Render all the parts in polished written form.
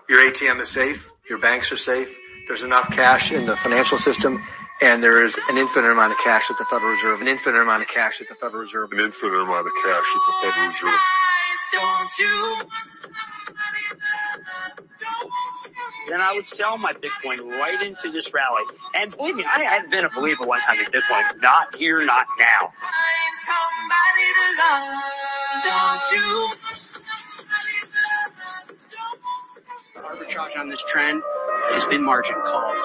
Your ATM is safe. Your banks are safe. There's enough cash in the financial system. And there is an infinite amount of cash at the Federal Reserve. An infinite amount of cash at the Federal Reserve. An infinite amount of cash at the Federal Reserve. Then I would sell my Bitcoin right into this rally. And believe me, I had been a believer one time in Bitcoin. Not here, not now. Arbitrage on this trend has been margin called.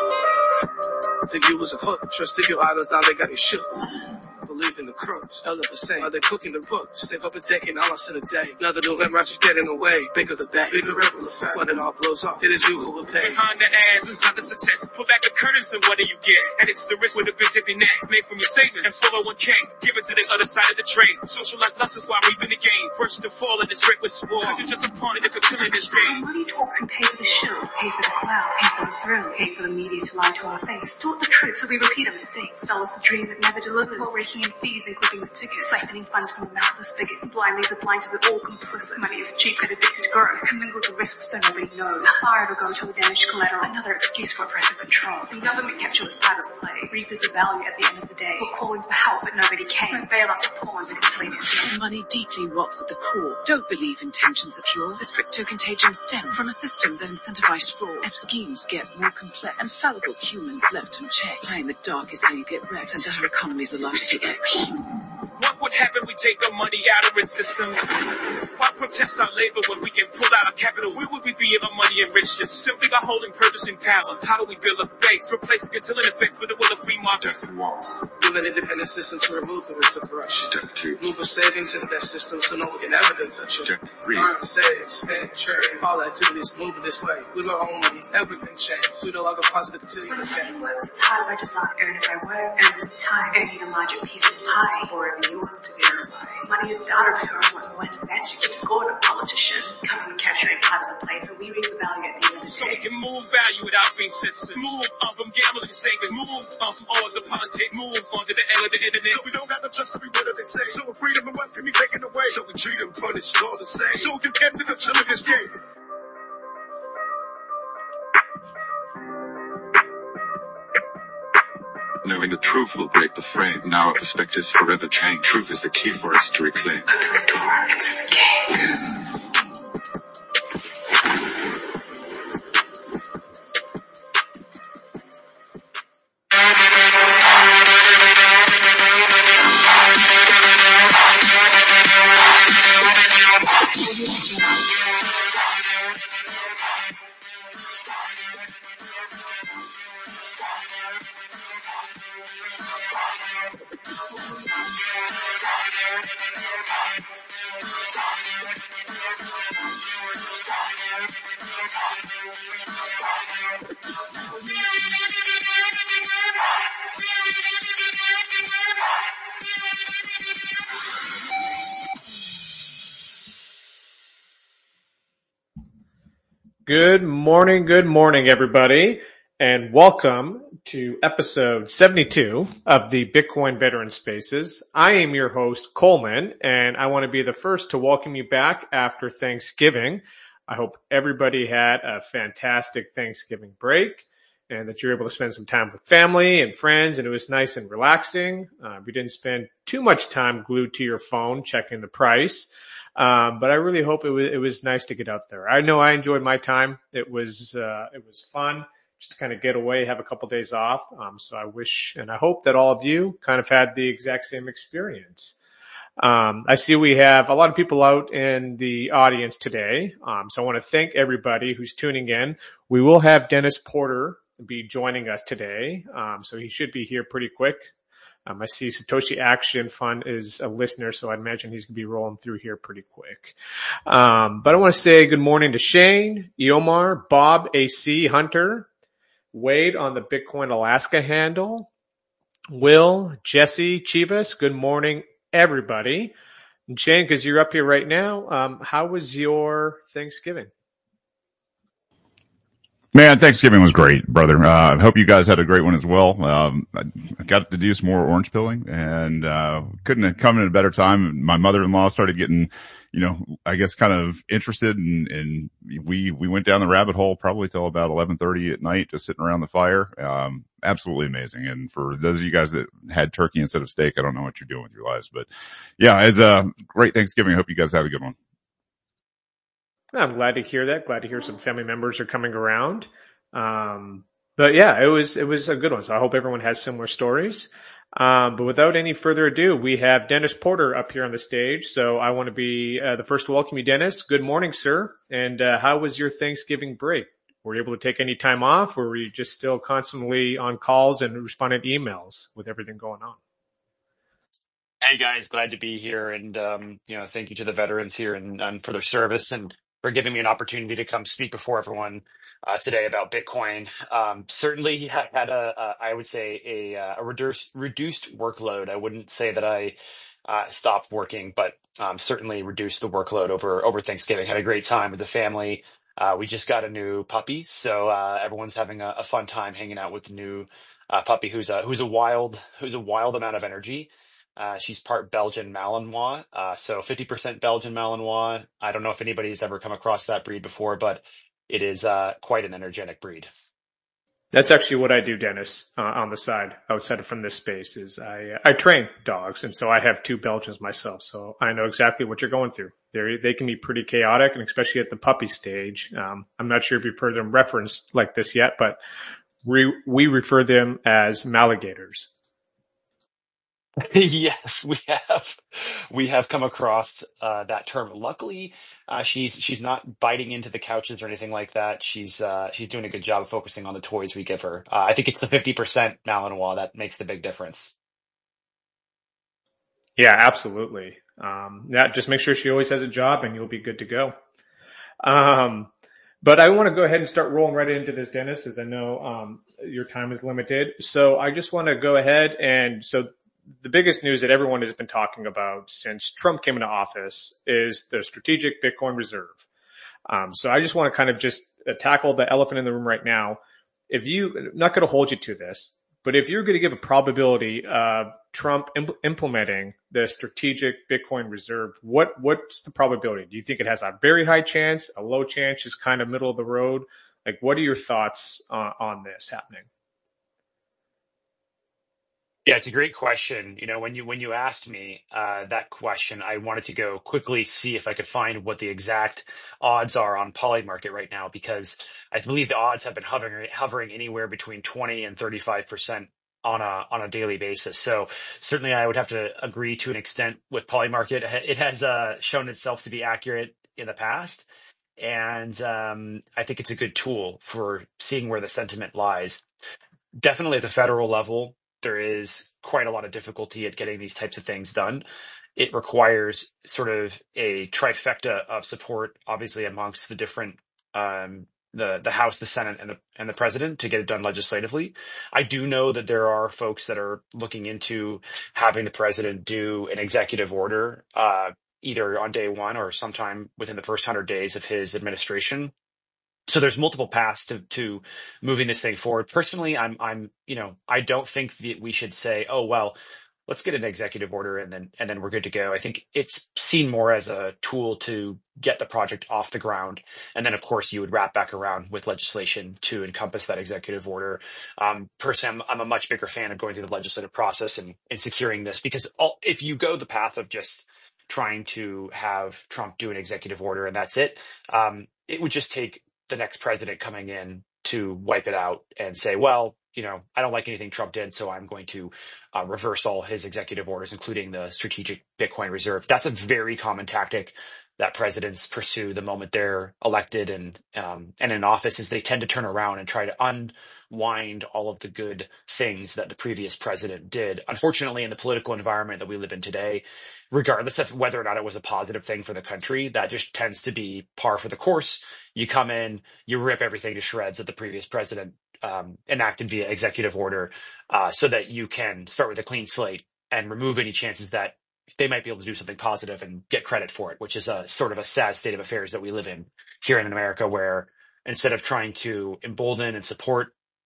Think you was a hook. Trusted your idols, now they got you shook. Believe in the crooks. 11%. Are they cooking the books? Save up a decade, all lost in a day. Another November, I just get in the way. Bigger the bet, bigger ripple effect. When it all blows off, it is you who will pay. Behind the ass, inside the success. Pull back the curtains and what do you get? And it's the risk with a bitch every neck. Made from your savings and 401k. Give it to the other side of the trade. Socialize lust is why we in the game. First to fall in this reckless war. Cause you're just a pawn in the continuing this game. Money talks and pay for the show, pay for the clout, pay for the thrill, pay for the media to lie to our face. Taught the truth so we repeat our mistakes. Sell us the dream that never delivers. While raking in fees and clipping the tickets. Siphoning funds from the mouth of the spigot. Blindly supplying to the all complicit. Money is cheap and addicted to growth. Commingled the risks so nobody knows. How far it'll go to the damaged collateral. Another excuse for oppressive control. And government capture was part of the play. Reapers of value at the end of the day. We're calling for help but nobody came. And bailouts are pawns and complainants. Money deeply rots at the core. Don't believe intentions are pure. This crypto-contagion stems from a system that incentivized fraud. As schemes get more complex and fallible humans left unchecked. Playing the dark is how you get wrecked. And our economies are largely X. What would happen we take our money out of its systems? Why protest our labor when we can pull out our capital? Where would we be if our money enriched us? Simply by holding purpose and power. How do we build a base? Replacing controlling effects with the will of free markets. Step 1. Build an independent system to remove the risk of corruption. Step 2. Move a savings into that system so no one can ever touch it. Step 3. Earn, save, spend, trade, all activities moving this way. With our own money, everything changes. We no longer positive until When this money game. works as hard as I design, earn if I work, earn with time, earning a larger piece of the pie, or it'll be yours to verify. Money is data pure on what wins. That's you keep scoring on politicians. Coming and capturing part of the play, so we reap the value at the end of the So we day. can move value without being censored. Move on from gambling and saving. Move on from all of the politics. Move on to the end of the internet. So we don't have to trust every word that they say. So freedom and what can be taken away. So we treat them punished all the same. So we can end the this game. Knowing the truth will break the frame. Now our perspectives forever change. Truth is the key for us to reclaim. Open the door, exit the game. Good morning, everybody, and welcome to episode 72 of the Bitcoin Veteran Spaces. I am your host, Coleman, and I want to be the first to welcome you back after Thanksgiving. I hope everybody had a fantastic Thanksgiving break and that you're able to spend some time with family and friends, and it was nice and relaxing. We didn't spend too much time glued to your phone checking the price. But I really hope it was nice to get out there. I know I enjoyed my time. It was fun just to kind of get away, have a couple days off. So I wish and I hope that all of you kind of had the exact same experience. I see we have a lot of people out in the audience today. So I want to thank everybody who's tuning in. We will have Dennis Porter be joining us today. So he should be here pretty quick. I see Satoshi Action Fund is a listener, so I imagine he's going to be rolling through here pretty quick. But I want to say good morning to Shane, Eomar, Bob, AC, Hunter, Wade on the Bitcoin Alaska handle, Will, Jesse, Chivas. Good morning, everybody. And Shane, because you're up here right now, how was your Thanksgiving? Man, Thanksgiving was great, brother. I hope you guys had a great one as well. I got to do some more orange pilling and couldn't have come at a better time. My mother-in-law started getting I guess kind of interested and we went down the rabbit hole probably till about 11:30 at night, just sitting around the fire. Absolutely amazing. And for those of you guys that had turkey instead of steak, I don't know what you're doing with your lives, but yeah, it's a great Thanksgiving. I hope you guys had a good one. I'm glad to hear that. Glad to hear some family members are coming around. But yeah, it was a good one. So I hope everyone has similar stories. But without any further ado, we have Dennis Porter up here on the stage. So I want to be the first to welcome you, Dennis. Good morning, sir. And how was your Thanksgiving break? Were you able to take any time off, or were you just still constantly on calls and responding to emails with everything going on? Hey guys, glad to be here, and thank you to the veterans here and for their service and for giving me an opportunity to come speak before everyone today about Bitcoin. Certainly had I would say a reduced workload. I wouldn't say that I stopped working, but certainly reduced the workload over Thanksgiving. Had a great time with the family. We just got a new puppy, so everyone's having a fun time hanging out with the new puppy, who's a wild amount of energy. She's part Belgian Malinois, so 50% Belgian Malinois. I don't know if anybody's ever come across that breed before, but it is quite an energetic breed. That's actually what I do, Dennis, on the side, outside of from this space, is I train dogs. And so I have 2 Belgians myself. So I know exactly what you're going through. They can be pretty chaotic, and especially at the puppy stage. I'm not sure if you've heard them referenced like this yet, but we refer them as Maligators. Yes, we have come across that term. Luckily, she's not biting into the couches or anything like that. She's doing a good job of focusing on the toys we give her. I think it's the 50% Malinois that makes the big difference. Yeah, absolutely. Just make sure she always has a job and you'll be good to go. But I want to go ahead and start rolling right into this, Dennis, as I know your time is limited. So I just want to go ahead the biggest news that everyone has been talking about since Trump came into office is the strategic Bitcoin reserve. So I just want to kind of just tackle the elephant in the room right now. I'm not going to hold you to this, but if you're going to give a probability of Trump implementing the strategic Bitcoin reserve, what's the probability? Do you think it has a very high chance, a low chance, just kind of middle of the road? Like, what are your thoughts on this happening? Yeah, it's a great question. When you asked me that question, I wanted to go quickly see if I could find what the exact odds are on Polymarket right now, because I believe the odds have been hovering anywhere between 20 and 35% on a daily basis. So certainly I would have to agree to an extent with Polymarket. It has shown itself to be accurate in the past, and I think it's a good tool for seeing where the sentiment lies. Definitely at the federal level, there is quite a lot of difficulty at getting these types of things done. It requires sort of a trifecta of support, obviously, amongst the different, the House, the Senate, and the president to get it done legislatively. I do know that there are folks that are looking into having the president do an executive order, either on day one or sometime within the first 100 days of his administration. So there's multiple paths to moving this thing forward. Personally, I don't think that we should say, oh, well, let's get an executive order and then we're good to go. I think it's seen more as a tool to get the project off the ground. And then, of course, you would wrap back around with legislation to encompass that executive order. Personally, I'm a much bigger fan of going through the legislative process and securing this, because if you go the path of just trying to have Trump do an executive order and that's it, it would just take the next president coming in to wipe it out and say, well, I don't like anything Trump did, so I'm going to reverse all his executive orders, including the strategic Bitcoin reserve. That's a very common tactic that presidents pursue the moment they're elected and in office, is they tend to turn around and try to unwind all of the good things that the previous president did. Unfortunately, in the political environment that we live in today, regardless of whether or not it was a positive thing for the country, that just tends to be par for the course. You come in, you rip everything to shreds that the previous president enacted via executive order, so that you can start with a clean slate and remove any chances that they might be able to do something positive and get credit for it, which is a sort of a sad state of affairs that we live in here in America, where instead of trying to embolden and support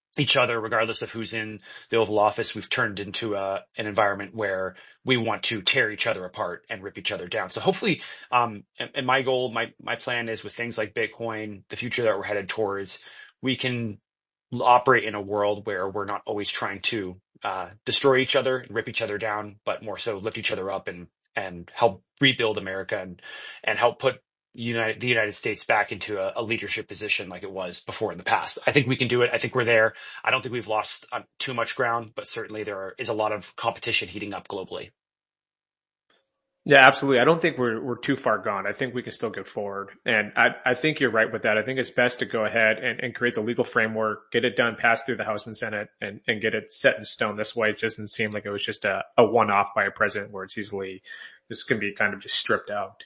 each other, regardless of who's in the Oval Office. We've turned into an environment where we want to tear each other apart and rip each other down. So hopefully, and my goal, my plan is with things like Bitcoin, the future that we're headed towards, we can operate in a world where we're not always trying to destroy each other and rip each other down, but more so lift each other up and help rebuild America and help put the United States back into a leadership position like it was before in the past. I think we can do it. I think we're there. I don't think we've lost too much ground, but certainly is a lot of competition heating up globally. Yeah, absolutely. I don't think we're too far gone. I think we can still get forward. And I think you're right with that. I think it's best to go ahead and create the legal framework, get it done, pass through the House and Senate, and get it set in stone. This way, it doesn't seem like it was just a one-off by a president where this can be kind of just stripped out.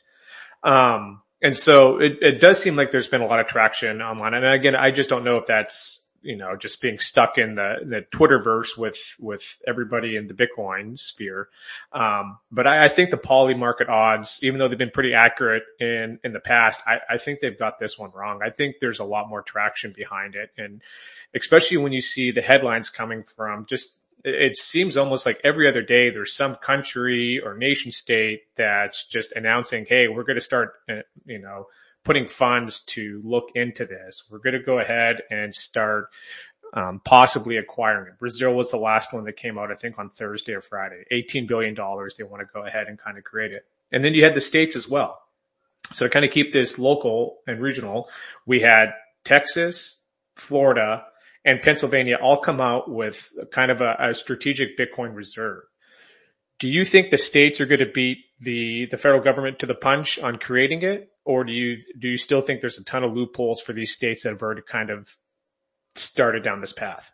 And so it does seem like there's been a lot of traction online. And again, I just don't know if that's, just being stuck in the Twitterverse with everybody in the Bitcoin sphere. But I think the poly market odds, even though they've been pretty accurate in the past, I think they've got this one wrong. I think there's a lot more traction behind it. And especially when you see the headlines coming from it seems almost like every other day there's some country or nation state that's just announcing, hey, we're going to start, putting funds to look into this. We're going to go ahead and start possibly acquiring it. Brazil was the last one that came out, I think, on Thursday or Friday. $18 billion. They want to go ahead and kind of create it. And then you had the states as well. So to kind of keep this local and regional, we had Texas, Florida, and Pennsylvania all come out with kind of a strategic Bitcoin reserve. Do you think the states are going to beat the federal government to the punch on creating it? Or do you still think there's a ton of loopholes for these states that have already kind of started down this path?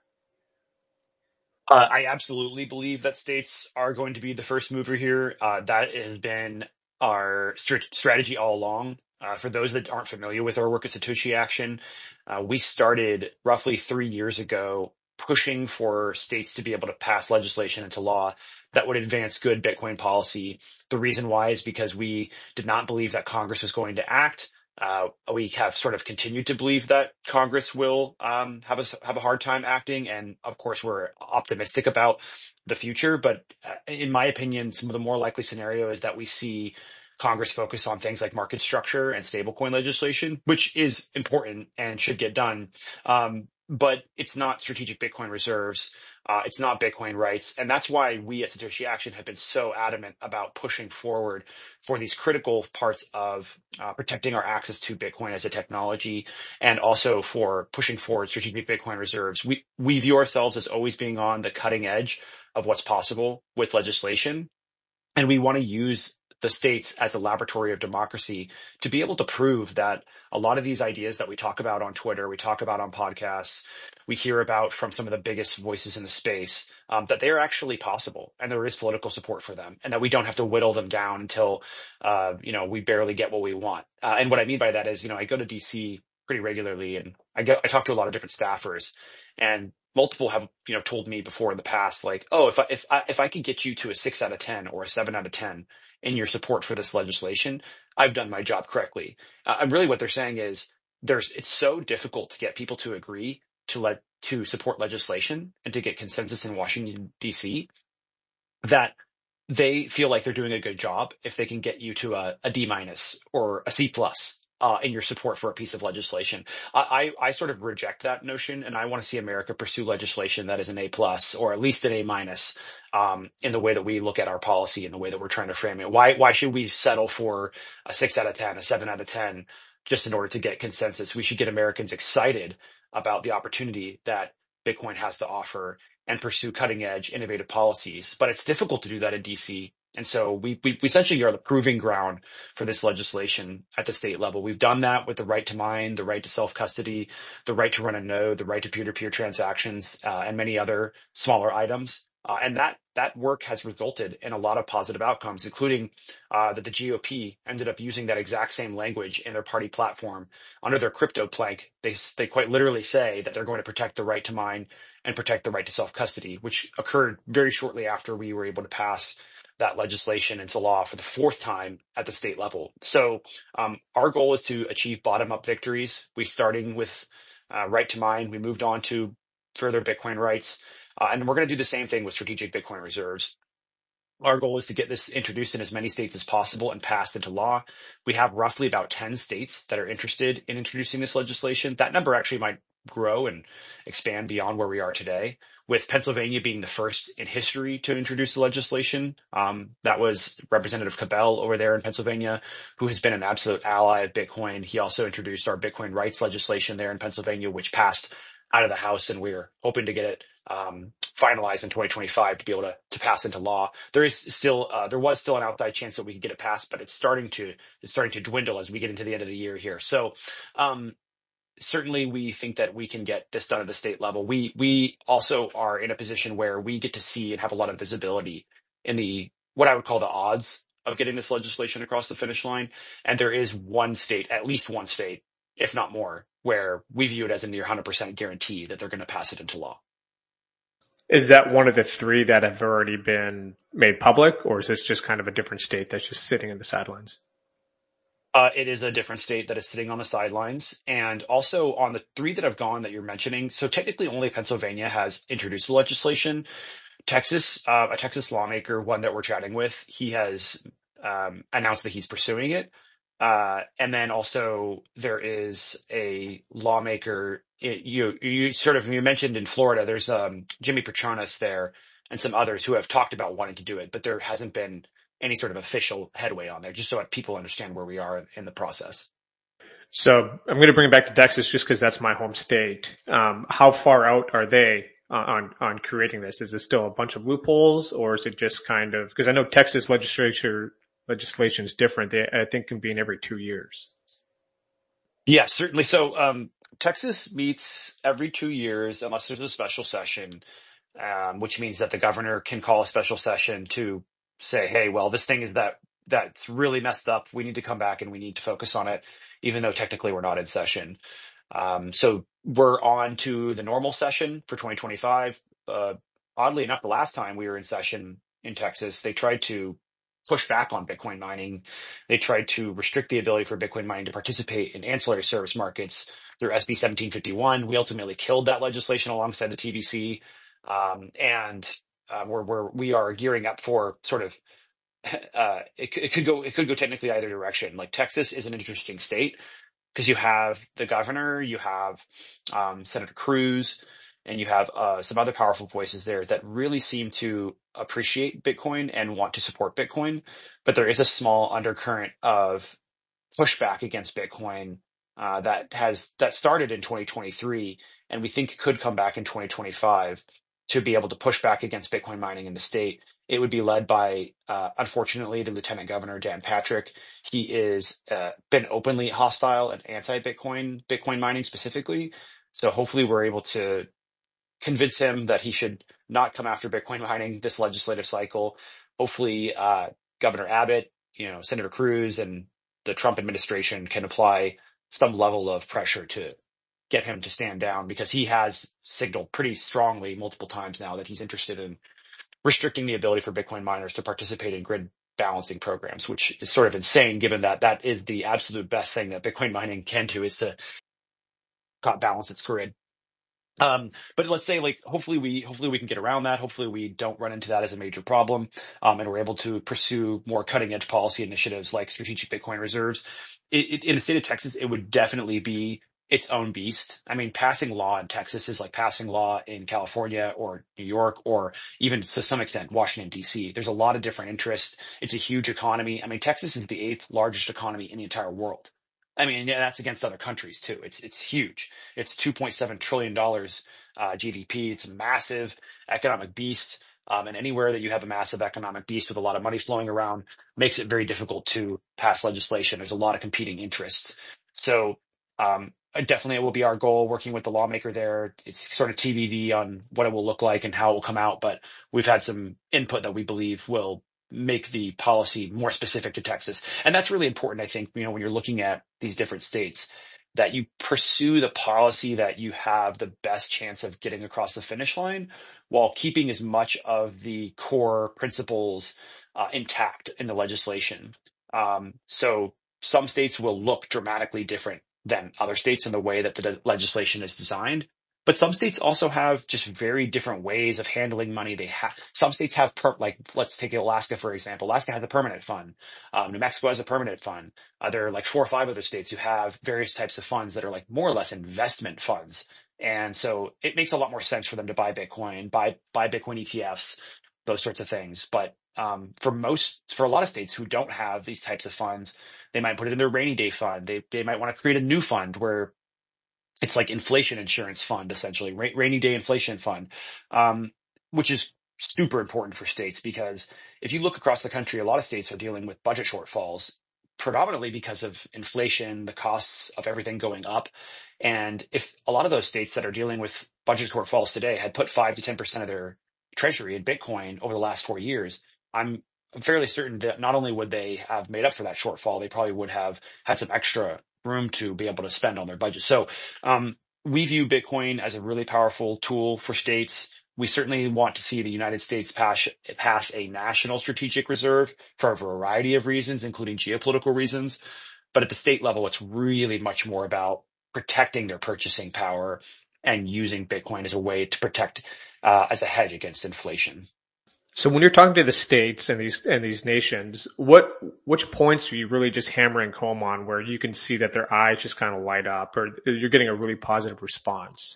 I absolutely believe that states are going to be the first mover here. That has been our strategy all along. For those that aren't familiar with our work at Satoshi Action, we started roughly 3 years ago pushing for states to be able to pass legislation into law that would advance good Bitcoin policy. The reason why is because we did not believe that Congress was going to act. We have sort of continued to believe that Congress will have a hard time acting, and of course we're optimistic about the future. But in my opinion, some of the more likely scenario is that we see Congress focus on things like market structure and stablecoin legislation, which is important and should get done. But it's not strategic Bitcoin reserves. It's not Bitcoin rights. And that's why we at Satoshi Action have been so adamant about pushing forward for these critical parts of protecting our access to Bitcoin as a technology, and also for pushing forward strategic Bitcoin reserves. We view ourselves as always being on the cutting edge of what's possible with legislation. And we want to use the states as a laboratory of democracy to be able to prove that a lot of these ideas that we talk about on Twitter, we talk about on podcasts, we hear about from some of the biggest voices in the space, that they are actually possible and there is political support for them, and that we don't have to whittle them down until, we barely get what we want. And what I mean by that is, I go to DC pretty regularly, and I talk to a lot of different staffers, and multiple have, told me before in the past, like, oh, if I could get you to a 6 out of 10 or a 7 out of 10 in your support for this legislation, I've done my job correctly. And really what they're saying is it's so difficult to get people to agree to support legislation and to get consensus in Washington, DC, that they feel like they're doing a good job if they can get you to a D- or a C+ in your support for a piece of legislation. I sort of reject that notion, and I want to see America pursue legislation that is an A+ or at least an A- in the way that we look at our policy and the way that we're trying to frame it. Why should we settle for a 6 out of 10, a 7 out of 10, just in order to get consensus? We should get Americans excited about the opportunity that Bitcoin has to offer and pursue cutting edge, innovative policies. But it's difficult to do that in DC. And so we essentially are the proving ground for this legislation at the state level. We've done that with the right to mine, the right to self-custody, the right to run a node, the right to peer-to-peer transactions, and many other smaller items. And that work has resulted in a lot of positive outcomes, including that the GOP ended up using that exact same language in their party platform under their crypto plank. They quite literally say that they're going to protect the right to mine and protect the right to self-custody, which occurred very shortly after we were able to pass that legislation into law for the 4th time at the state level. So our goal is to achieve bottom-up victories. We starting with right to mine. We moved on to further Bitcoin rights. And we're going to do the same thing with strategic Bitcoin reserves. Our goal is to get this introduced in as many states as possible and passed into law. We have roughly about 10 states that are interested in introducing this legislation. That number actually might grow and expand beyond where we are today, with Pennsylvania being the first in history to introduce the legislation. That was Representative Cabell over there in Pennsylvania, who has been an absolute ally of Bitcoin. He also introduced our Bitcoin rights legislation there in Pennsylvania, which passed out of the House, and we're hoping to get it finalized in 2025 to be able to pass into law. There was still an outside chance that we could get it passed, but it's starting to dwindle as we get into the end of the year here. So certainly we think that we can get this done at the state level. We also are in a position where we get to see and have a lot of visibility in the what I would call the odds of getting this legislation across the finish line. And there is one state, at least one state, if not more, where we view it as a near 100% guarantee that they're going to pass it into law. Is that one of the three that have already been made public, or is this just kind of a different state that's just sitting in the sidelines? It is a different state that is sitting on the sidelines. And also on the three that have gone that you're mentioning, so technically only Pennsylvania has introduced the legislation. Texas, a Texas lawmaker, one that we're chatting with, he has announced that he's pursuing it. And then also there is a lawmaker, you mentioned in Florida, there's Jimmy Petronas there and some others who have talked about wanting to do it, but there hasn't been any sort of official headway on there, just so that people understand where we are in the process. So I'm going to bring it back to Texas just because that's my home state. How far out are they on creating this? Is it still a bunch of loopholes, or is it just kind of, because I know Texas legislation is different. They, I think, convene every 2 years. Yeah, certainly. So Texas meets every 2 years unless there's a special session, which means that the governor can call a special session to say, hey, well, this thing is that's really messed up. We need to come back and we need to focus on it, even though technically we're not in session. So we're on to the normal session for 2025. Oddly enough, the last time we were in session in Texas, they tried to push back on Bitcoin mining. They tried to restrict the ability for Bitcoin mining to participate in ancillary service markets through SB 1751. We ultimately killed that legislation alongside the TBC. We are gearing up for sort of, it could go technically either direction. Like Texas is an interesting state because you have the governor, you have Senator Cruz, and you have some other powerful voices there that really seem to appreciate Bitcoin and want to support Bitcoin. But there is a small undercurrent of pushback against Bitcoin that started in 2023, and we think could come back in 2025 to be able to push back against Bitcoin mining in the state. It would be led by, unfortunately, the Lieutenant Governor, Dan Patrick. He is been openly hostile and Bitcoin mining specifically. So hopefully we're able to convince him that he should not come after Bitcoin mining this legislative cycle. Hopefully, Governor Abbott, Senator Cruz, and the Trump administration can apply some level of pressure to get him to stand down, because he has signaled pretty strongly multiple times now that he's interested in restricting the ability for Bitcoin miners to participate in grid balancing programs, which is sort of insane given that that is the absolute best thing that Bitcoin mining can do, is to balance its grid. But let's say, like, hopefully we can get around that. Hopefully we don't run into that as a major problem. And we're able to pursue more cutting edge policy initiatives like strategic Bitcoin reserves. In the state of Texas, it would definitely be its own beast. I mean, passing law in Texas is like passing law in California or New York, or even to some extent, Washington, D.C. There's a lot of different interests. It's a huge economy. I mean, Texas is the 8th largest economy in the entire world. I mean, yeah, that's against other countries too. It's huge. It's $2.7 trillion GDP. It's a massive economic beast. And anywhere that you have a massive economic beast with a lot of money flowing around makes it very difficult to pass legislation. There's a lot of competing interests. So definitely it will be our goal working with the lawmaker there. It's sort of TBD on what it will look like and how it will come out, but we've had some input that we believe will make the policy more specific to Texas. And that's really important, I think, when you're looking at these different states, that you pursue the policy that you have the best chance of getting across the finish line while keeping as much of the core principles intact in the legislation. So some states will look dramatically different than other states in the way that the legislation is designed. But some states also have just very different ways of handling money. Some states have like, let's take Alaska for example. Alaska has a permanent fund. New Mexico has a permanent fund. There are like 4 or 5 other states who have various types of funds that are like more or less investment funds. And so it makes a lot more sense for them to buy Bitcoin, buy Bitcoin ETFs, those sorts of things. But for a lot of states who don't have these types of funds, they might put it in their rainy day fund. They might want to create a new fund where it's like inflation insurance fund, essentially, rainy day inflation fund, which is super important for states because if you look across the country, a lot of states are dealing with budget shortfalls, predominantly because of inflation, the costs of everything going up. And if a lot of those states that are dealing with budget shortfalls today had put 5 to 10% of their treasury in Bitcoin over the last 4 years, I'm fairly certain that not only would they have made up for that shortfall, they probably would have had some extra room to be able to spend on their budget. So we view Bitcoin as a really powerful tool for states. We certainly want to see the United States pass a national strategic reserve for a variety of reasons, including geopolitical reasons. But at the state level, it's really much more about protecting their purchasing power and using Bitcoin as a way to protect as a hedge against inflation. So when you're talking to the states and these nations, which points are you really just hammering home on where you can see that their eyes just kind of light up or you're getting a really positive response?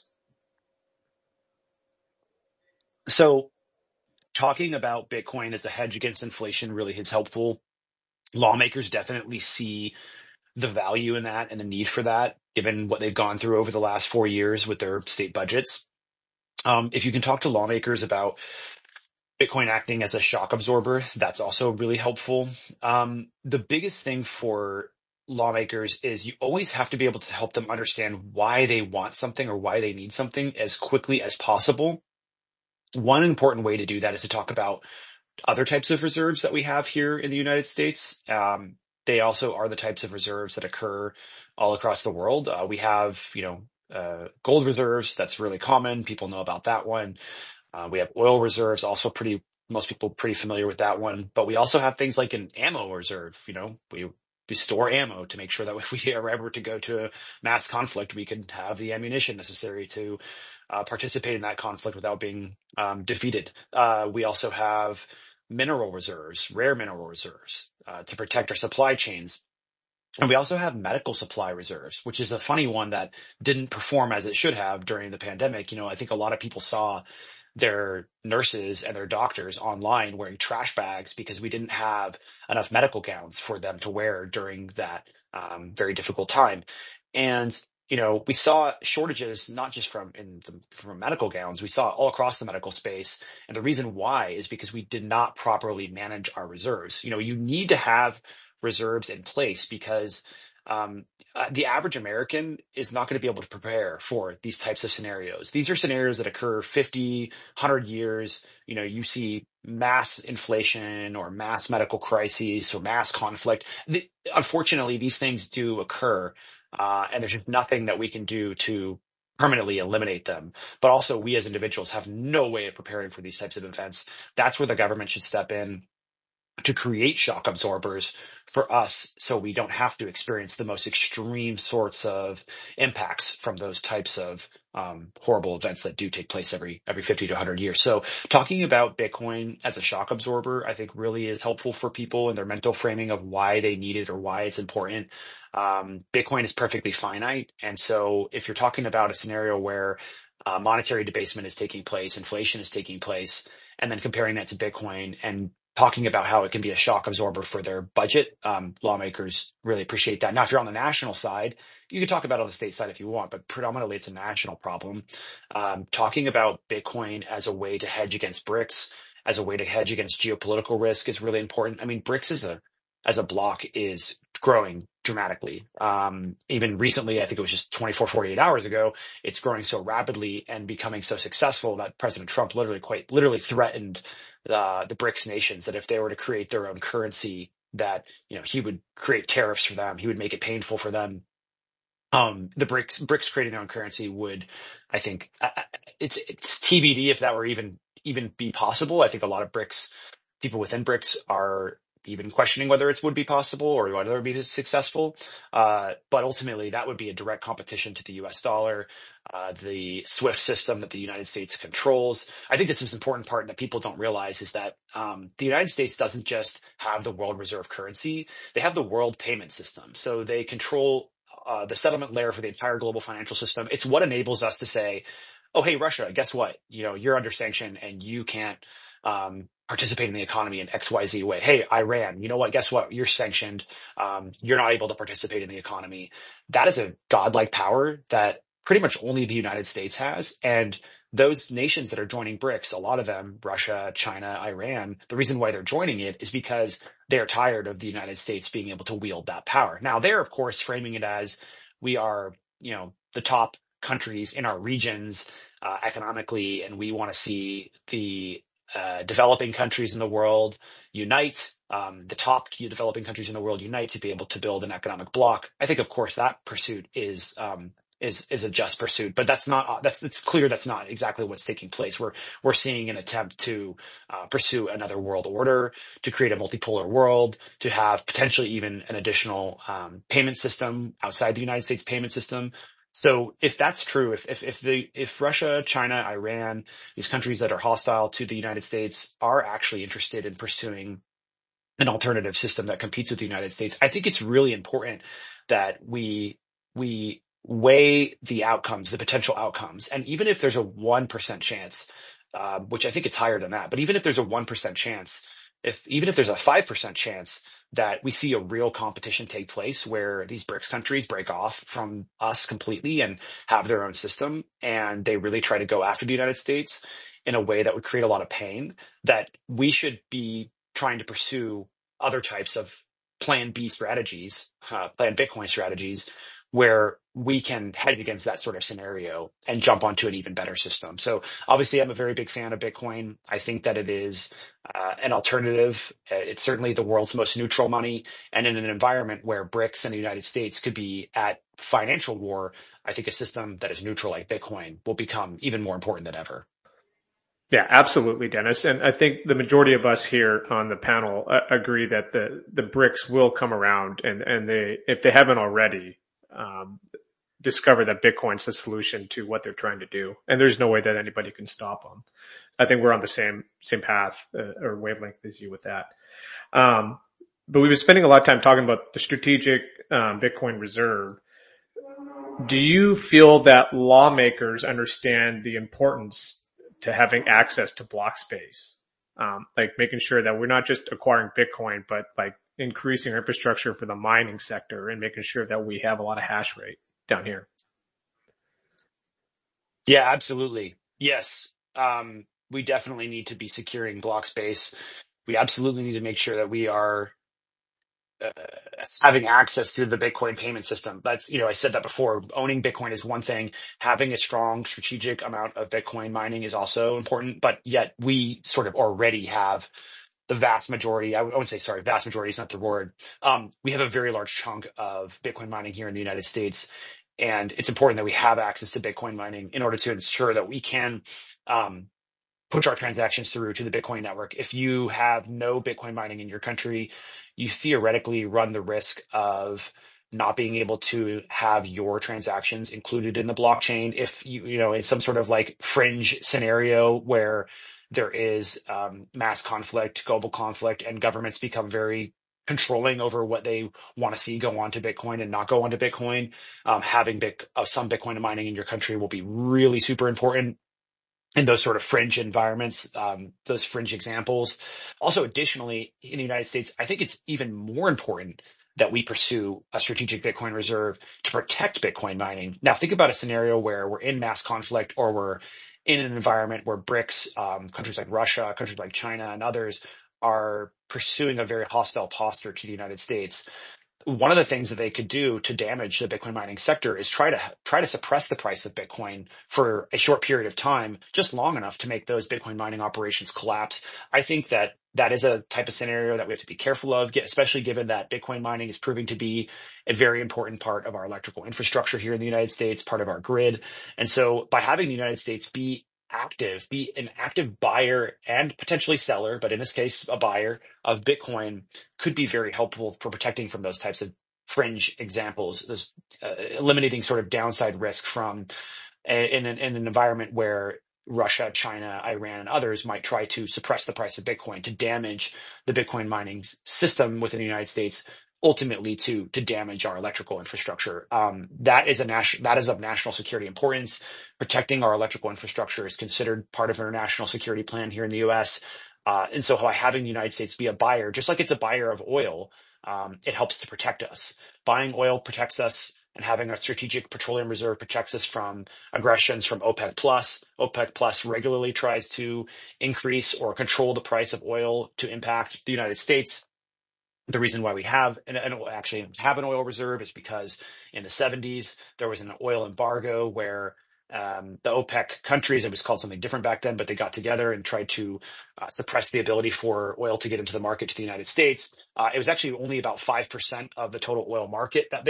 So talking about Bitcoin as a hedge against inflation really is helpful. Lawmakers definitely see the value in that and the need for that, given what they've gone through over the last 4 years with their state budgets. If you can talk to lawmakers about Bitcoin acting as a shock absorber, that's also really helpful. The biggest thing for lawmakers is you always have to be able to help them understand why they want something or why they need something as quickly as possible. One important way to do that is to talk about other types of reserves that we have here in the United States. They also are the types of reserves that occur all across the world. We have, gold reserves. That's really common. People know about that one. We have oil reserves, also most people pretty familiar with that one. But we also have things like an ammo reserve. We store ammo to make sure that if we are ever to go to a mass conflict, we can have the ammunition necessary to participate in that conflict without being defeated. We also have mineral reserves, rare mineral reserves, to protect our supply chains. And we also have medical supply reserves, which is a funny one that didn't perform as it should have during the pandemic. I think a lot of people saw their nurses and their doctors online wearing trash bags because we didn't have enough medical gowns for them to wear during that very difficult time. And we saw shortages, not just from medical gowns, we saw it all across the medical space. And the reason why is because we did not properly manage our reserves. You need to have reserves in place because the average American is not going to be able to prepare for these types of scenarios. These are scenarios that occur 50, 100 years. You see mass inflation or mass medical crises or mass conflict. Unfortunately, these things do occur. And there's just nothing that we can do to permanently eliminate them. But also we as individuals have no way of preparing for these types of events. That's where the government should step in to create shock absorbers for us so we don't have to experience the most extreme sorts of impacts from those types of horrible events that do take place every 50 to 100 years. So talking about Bitcoin as a shock absorber, I think really is helpful for people in their mental framing of why they need it or why it's important. Bitcoin is perfectly finite. And so if you're talking about a scenario where monetary debasement is taking place, inflation is taking place, and then comparing that to Bitcoin and talking about how it can be a shock absorber for their budget. Lawmakers really appreciate that. Now, if you're on the national side, you can talk about it on the state side if you want, but predominantly it's a national problem. Talking about Bitcoin as a way to hedge against BRICS, as a way to hedge against geopolitical risk is really important. I mean, BRICS as a block is growing dramatically. Even recently, I think it was just 24, 48 hours ago, it's growing so rapidly and becoming so successful that President Trump literally threatened the BRICS nations that if they were to create their own currency, that he would create tariffs for them. He would make it painful for them. The BRICS creating their own currency would, I think, it's TBD if that were even be possible. I think a lot of BRICS people within BRICS are even questioning whether it would be possible or whether it would be successful. But ultimately, that would be a direct competition to the US dollar, the SWIFT system that the United States controls. I think this is an important part that people don't realize is that the United States doesn't just have the world reserve currency, they have the world payment system. So they control the settlement layer for the entire global financial system. It's what enables us to say, oh, hey, Russia, guess what? You're under sanction and you can't participate in the economy in XYZ way. Hey, Iran, you know what? Guess what? You're sanctioned. You're not able to participate in the economy. That is a godlike power that pretty much only the United States has. And those nations that are joining BRICS, a lot of them, Russia, China, Iran, the reason why they're joining it is because they're tired of the United States being able to wield that power. Now, they're, of course, framing it as we are, the top countries in our regions economically, and we want to see the developing countries in the world unite, the top developing countries in the world unite to be able to build an economic bloc. I think, of course, that pursuit is a just pursuit, but it's clear that's not exactly what's taking place. We're seeing an attempt to pursue another world order, to create a multipolar world, to have potentially even an additional payment system outside the United States payment system. So if that's true, if Russia, China, Iran, these countries that are hostile to the United States are actually interested in pursuing an alternative system that competes with the United States, I think it's really important that we weigh the outcomes, the potential outcomes. And even if there's a 1% chance, which I think it's higher than that, but even if there's a 1% chance, even if there's a 5% chance that we see a real competition take place where these BRICS countries break off from us completely and have their own system, and they really try to go after the United States in a way that would create a lot of pain, that we should be trying to pursue other types of plan B strategies, plan Bitcoin strategies, where we can hedge against that sort of scenario and jump onto an even better system. So obviously, I'm a very big fan of Bitcoin. I think that it is an alternative. It's certainly the world's most neutral money. And in an environment where BRICS and the United States could be at financial war, I think a system that is neutral like Bitcoin will become even more important than ever. Yeah, absolutely, Dennis. And I think the majority of us here on the panel agree that the BRICS will come around, and they, if they haven't already, discover that Bitcoin's the solution to what they're trying to do. And there's no way that anybody can stop them. I think we're on the same path or wavelength as you with that. But we've been spending a lot of time talking about the strategic Bitcoin reserve. Do you feel that lawmakers understand the importance to having access to block space? Like making sure that we're not just acquiring Bitcoin, but like increasing our infrastructure for the mining sector and making sure that we have a lot of hash rate down here. Yeah, absolutely. Yes. We definitely need to be securing block space. We absolutely need to make sure that we are having access to the Bitcoin payment system. That's, I said that before. Owning Bitcoin is one thing. Having a strong strategic amount of Bitcoin mining is also important, but yet we sort of already have the vast majority. I wouldn't say, sorry, vast majority is not the word. We have a very large chunk of Bitcoin mining here in the United States. And it's important that we have access to Bitcoin mining in order to ensure that we can push our transactions through to the Bitcoin network. If you have no Bitcoin mining in your country, you theoretically run the risk of not being able to have your transactions included in the blockchain. If in some sort of like fringe scenario where there is mass conflict, global conflict, and governments become very controlling over what they want to see go on to Bitcoin and not go on to Bitcoin, having some Bitcoin mining in your country will be really super important in those sort of fringe environments, those fringe examples. Also, additionally, in the United States, I think it's even more important that we pursue a strategic Bitcoin reserve to protect Bitcoin mining. Now, think about a scenario where we're in mass conflict or we're in an environment where BRICS, countries like Russia, countries like China, and others are pursuing a very hostile posture to the United States. One of the things that they could do to damage the Bitcoin mining sector is try to suppress the price of Bitcoin for a short period of time, just long enough to make those Bitcoin mining operations collapse. I think that is a type of scenario that we have to be careful of, especially given that Bitcoin mining is proving to be a very important part of our electrical infrastructure here in the United States, part of our grid. And so by having the United States be be an active buyer and potentially seller, but in this case, a buyer of Bitcoin could be very helpful for protecting from those types of fringe examples, those eliminating sort of downside risk from in an environment where Russia, China, Iran, and others might try to suppress the price of Bitcoin to damage the Bitcoin mining system within the United States, ultimately to damage our electrical infrastructure. That is of national security importance. Protecting our electrical infrastructure is considered part of our national security plan here in the U.S. And so by having the United States be a buyer, just like it's a buyer of oil, it helps to protect us. Buying oil protects us, and having a strategic petroleum reserve protects us from aggressions from OPEC Plus. OPEC Plus regularly tries to increase or control the price of oil to impact the United States. The reason why we have an oil reserve is because in the 70s, there was an oil embargo where the OPEC countries, it was called something different back then, but they got together and tried to suppress the ability for oil to get into the market to the United States. It was actually only about 5% of the total oil market that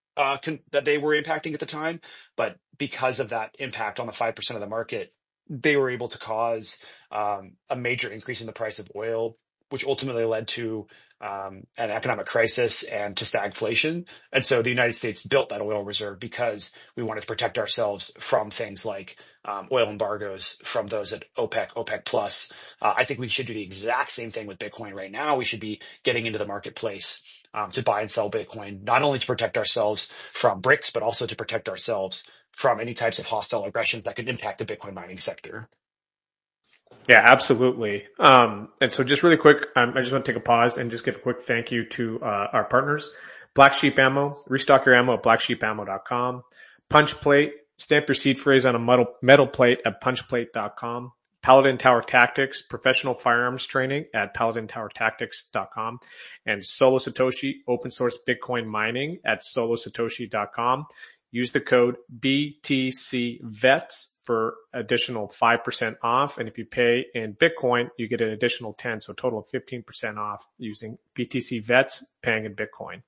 they were impacting at the time. But because of that impact on the 5% of the market, they were able to cause a major increase in the price of oil, which ultimately led to an economic crisis and to stagflation. And so the United States built that oil reserve because we wanted to protect ourselves from things like oil embargoes from those at OPEC Plus. I think we should do the exact same thing with Bitcoin right now. We should be getting into the marketplace to buy and sell Bitcoin, not only to protect ourselves from BRICS, but also to protect ourselves from any types of hostile aggressions that could impact the Bitcoin mining sector. Yeah, absolutely. And so just really quick, I just want to take a pause and just give a quick thank you to our partners. Black Sheep Ammo, restock your ammo at blacksheepammo.com. Punch Plate, stamp your seed phrase on a metal plate at punchplate.com. Paladin Tower Tactics, professional firearms training at paladintowertactics.com. And Solo Satoshi, open source Bitcoin mining at solosatoshi.com. Use the code BTCVETS for additional 5% off. And if you pay in Bitcoin, you get an additional 10. So a total of 15% off using BTC Vets paying in Bitcoin.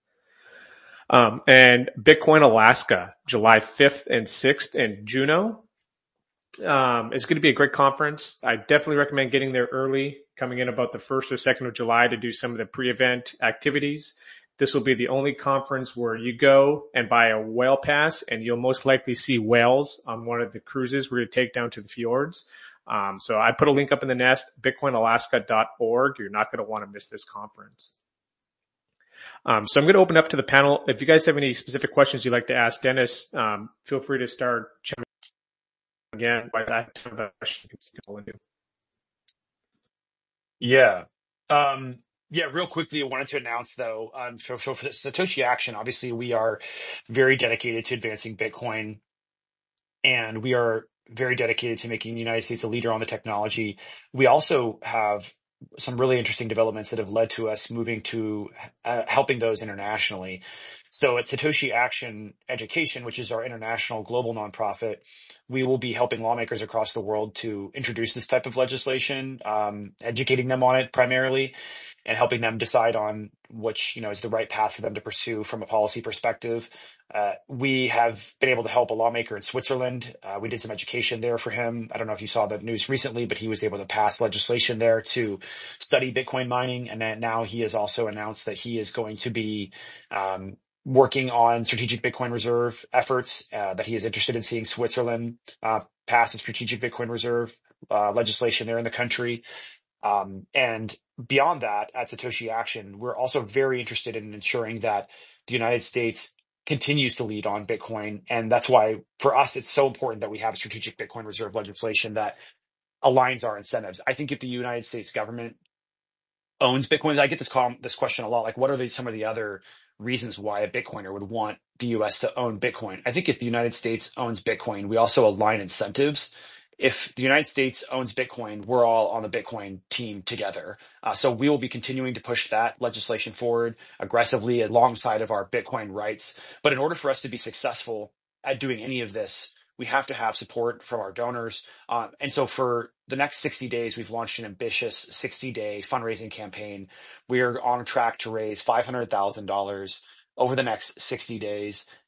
And Bitcoin Alaska, July 5th and 6th in Juneau. It's going to be a great conference. I definitely recommend getting there early, coming in about the 1st or 2nd of July to do some of the pre-event activities. This will be the only conference where you go and buy a whale pass, and you'll most likely see whales on one of the cruises we're going to take down to the fjords. So I put a link up in the nest, bitcoinalaska.org. You're not going to want to miss this conference. So I'm going to open up to the panel. If you guys have any specific questions you'd like to ask Dennis, feel free to start chiming in again. By that time, the question you can go into. Yeah. Yeah, real quickly, I wanted to announce, though, for the Satoshi Action, obviously, we are very dedicated to advancing Bitcoin, and we are very dedicated to making the United States a leader on the technology. We also have some really interesting developments that have led to us moving to helping those internationally. So at Satoshi Action Education, which is our international global nonprofit, we will be helping lawmakers across the world to introduce this type of legislation, educating them on it primarily, and helping them decide on which, is the right path for them to pursue from a policy perspective. We have been able to help a lawmaker in Switzerland. We did some education there for him. I don't know if you saw the news recently, but he was able to pass legislation there to study Bitcoin mining. And then now he has also announced that he is going to be working on strategic Bitcoin reserve efforts, that he is interested in seeing Switzerland pass a strategic Bitcoin reserve legislation there in the country. And beyond that, at Satoshi Action, we're also very interested in ensuring that the United States continues to lead on Bitcoin. And that's why, for us, it's so important that we have strategic Bitcoin reserve legislation that aligns our incentives. I think if the United States government owns Bitcoin, I get this question a lot, like, what are some of the other reasons why a Bitcoiner would want the U.S. to own Bitcoin? I think if the United States owns Bitcoin, we also align incentives. If the United States owns Bitcoin, we're all on the Bitcoin team together. So we will be continuing to push that legislation forward aggressively alongside of our Bitcoin rights. But in order for us to be successful at doing any of this, we have to have support from our donors. And so for the next 60 days, we've launched an ambitious 60-day fundraising campaign. We are on track to raise $500,000 over the next 60 days.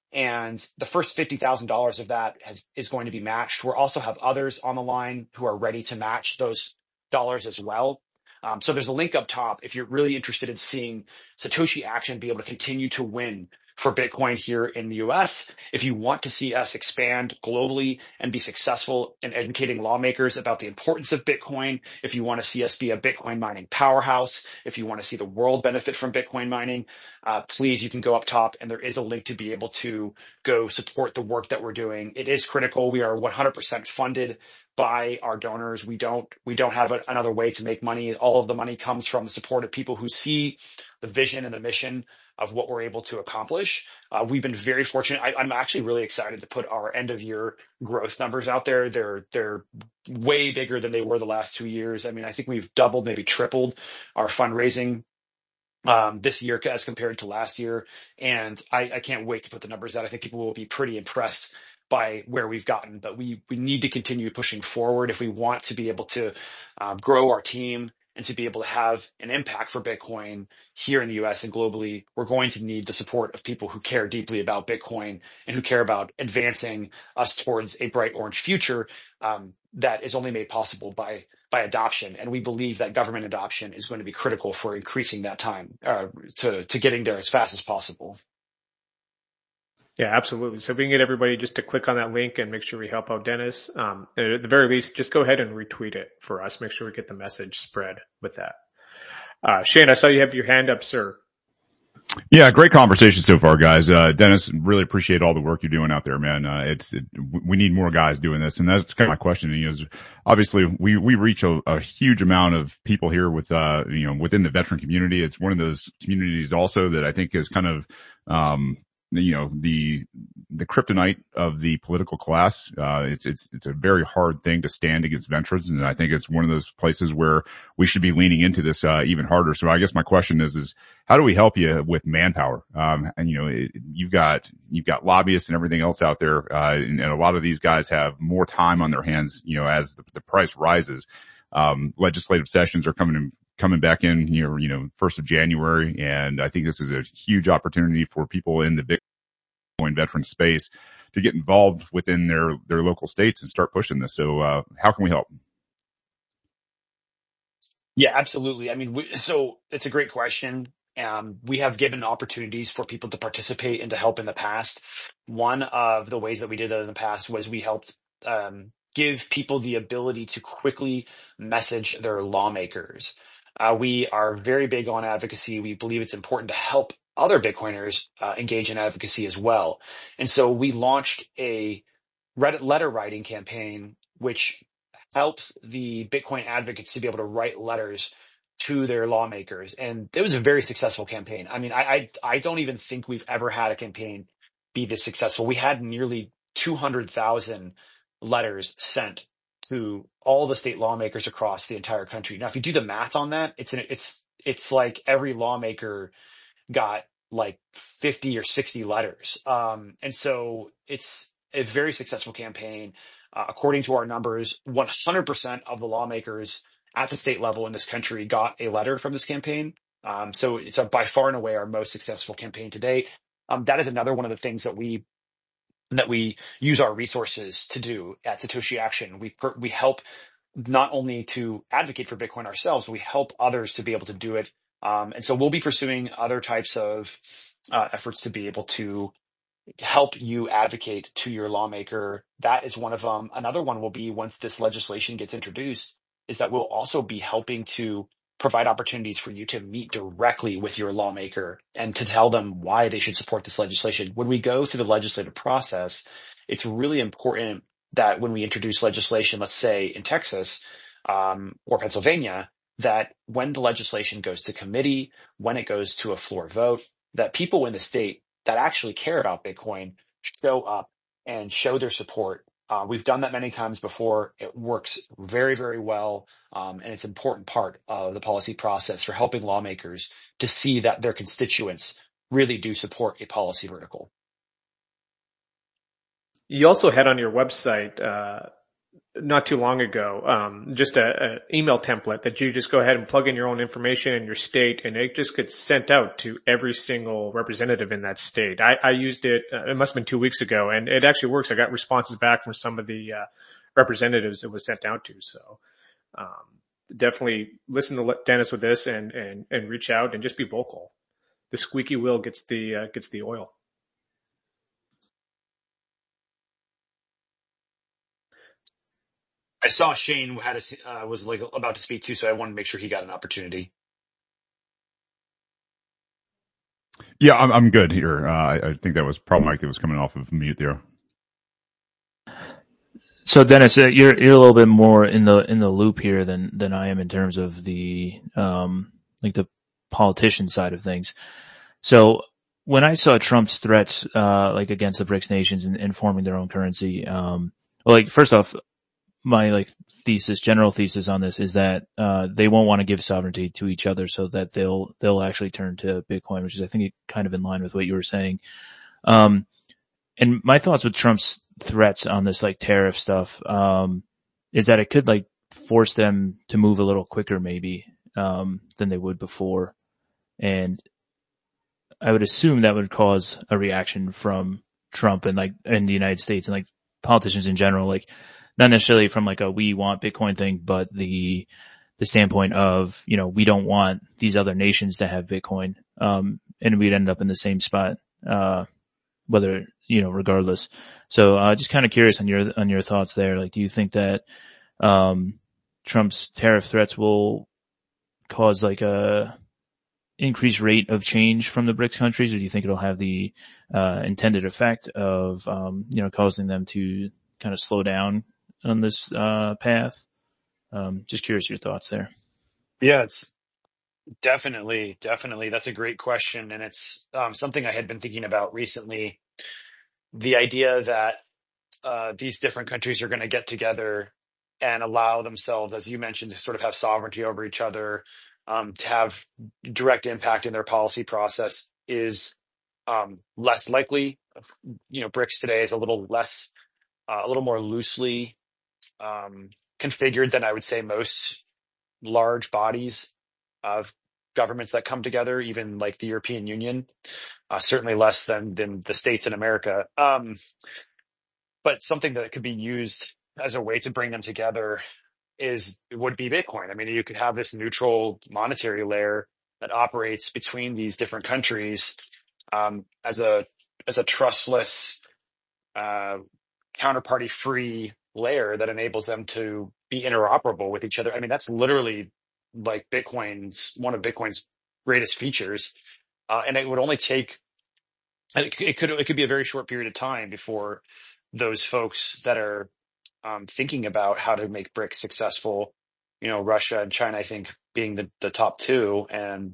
And the first $50,000 of that is going to be matched. We'll also have others on the line who are ready to match those dollars as well. So there's a link up top if you're really interested in seeing Satoshi Action be able to continue to win for Bitcoin here in the US. If you want to see us expand globally and be successful in educating lawmakers about the importance of Bitcoin, if you want to see us be a Bitcoin mining powerhouse, if you want to see the world benefit from Bitcoin mining, please, you can go up top and there is a link to be able to go support the work that we're doing. It is critical. We are 100% funded by our donors. We don't have another way to make money. All of the money comes from the support of people who see the vision and the mission of what we're able to accomplish. We've been very fortunate. I'm actually really excited to put our end of year growth numbers out there. They're way bigger than they were the last 2 years. I mean, I think we've doubled, maybe tripled our fundraising this year as compared to last year. And I can't wait to put the numbers out. I think people will be pretty impressed by where we've gotten, but we need to continue pushing forward if we want to be able to grow our team and to be able to have an impact for Bitcoin here in the US and globally. We're going to need the support of people who care deeply about Bitcoin and who care about advancing us towards a bright orange future that is only made possible by adoption. And we believe that government adoption is going to be critical for increasing that time to getting there as fast as possible. Yeah, absolutely. So we can get everybody just to click on that link and make sure we help out Dennis. At the very least, just go ahead and retweet it for us. Make sure we get the message spread with that. Shane, I saw you have your hand up, sir. Yeah, great conversation so far, guys. Dennis, really appreciate all the work you're doing out there, man. We need more guys doing this. And that's kind of my question. Obviously we reach a huge amount of people here with, within the veteran community. It's one of those communities also that I think is kind of, the kryptonite of the political class. It's a very hard thing to stand against veterans. And I think it's one of those places where we should be leaning into this, even harder. So I guess my question is how do we help you with manpower? You've got lobbyists and everything else out there. And a lot of these guys have more time on their hands, as the price rises. Legislative sessions are coming back in here, 1st of January. And I think this is a huge opportunity for people in the Bitcoin veteran space to get involved within their local states and start pushing this. So, how can we help? Yeah, absolutely. I mean, so it's a great question. We have given opportunities for people to participate and to help in the past. One of the ways that we did that in the past was we helped, give people the ability to quickly message their lawmakers. We are very big on advocacy. We believe it's important to help other Bitcoiners engage in advocacy as well. And so we launched a Reddit letter writing campaign, which helps the Bitcoin advocates to be able to write letters to their lawmakers. And it was a very successful campaign. I mean, I don't even think we've ever had a campaign be this successful. We had nearly 200,000 letters sent to all the state lawmakers across the entire country. Now, if you do the math on that, it's like every lawmaker got like 50 or 60 letters. And so it's a very successful campaign. According to our numbers, 100% of the lawmakers at the state level in this country got a letter from this campaign. So it's by far and away our most successful campaign to date. That is another one of the things that we use our resources to do at Satoshi Action. We help not only to advocate for Bitcoin ourselves, but we help others to be able to do it. And so we'll be pursuing other types of efforts to be able to help you advocate to your lawmaker. That is one of them. Another one will be, once this legislation gets introduced, is that we'll also be helping to provide opportunities for you to meet directly with your lawmaker and to tell them why they should support this legislation. When we go through the legislative process, it's really important that when we introduce legislation, let's say in Texas or Pennsylvania, that when the legislation goes to committee, when it goes to a floor vote, that people in the state that actually care about Bitcoin show up and show their support. We've done that many times before. It works very, very well. And it's an important part of the policy process for helping lawmakers to see that their constituents really do support a policy vertical. You also had on your website not too long ago, just a email template that you just go ahead and plug in your own information in your state, and it just gets sent out to every single representative in that state. I used it, it must have been 2 weeks ago, and it actually works. I got responses back from some of the representatives it was sent out to. So definitely listen to Dennis with this and reach out and just be vocal. The squeaky wheel gets the oil. I saw Shane was like about to speak too, so I wanted to make sure he got an opportunity. Yeah, I'm good here. I think that was probably Mike that was coming off of mute there. So Dennis, you're a little bit more in the loop here than I am in terms of the like the politician side of things. So when I saw Trump's threats like against the BRICS nations and forming their own currency, well, like first off, my general thesis on this is that they won't want to give sovereignty to each other, so that they'll actually turn to Bitcoin, which is I think kind of in line with what you were saying. And my thoughts with Trump's threats on this like tariff stuff is that it could like force them to move a little quicker maybe than they would before, and I would assume that would cause a reaction from Trump and like in the United States and like politicians in general, like not necessarily from like a we want Bitcoin thing, but the standpoint of, you know, we don't want these other nations to have Bitcoin, and we'd end up in the same spot, whether, you know, regardless. So, just kind of curious on your thoughts there. Like, do you think that, Trump's tariff threats will cause like a increased rate of change from the BRICS countries, or do you think it'll have the, intended effect of, you know, causing them to kind of slow down on this, path? Just curious your thoughts there. Yeah, it's definitely. That's a great question. And it's something I had been thinking about recently. The idea that these different countries are going to get together and allow themselves, as you mentioned, to sort of have sovereignty over each other, to have direct impact in their policy process is less likely. You know, BRICS today is a little more loosely configured than I would say most large bodies of governments that come together, even like the European Union, certainly less than the states in America. But something that could be used as a way to bring them together would be Bitcoin. I mean, you could have this neutral monetary layer that operates between these different countries, as a trustless, counterparty free layer that enables them to be interoperable with each other. I mean, that's literally like one of Bitcoin's greatest features. And it would only take, it could be a very short period of time before those folks that are thinking about how to make BRICS successful, you know, Russia and China, I think being the top two, and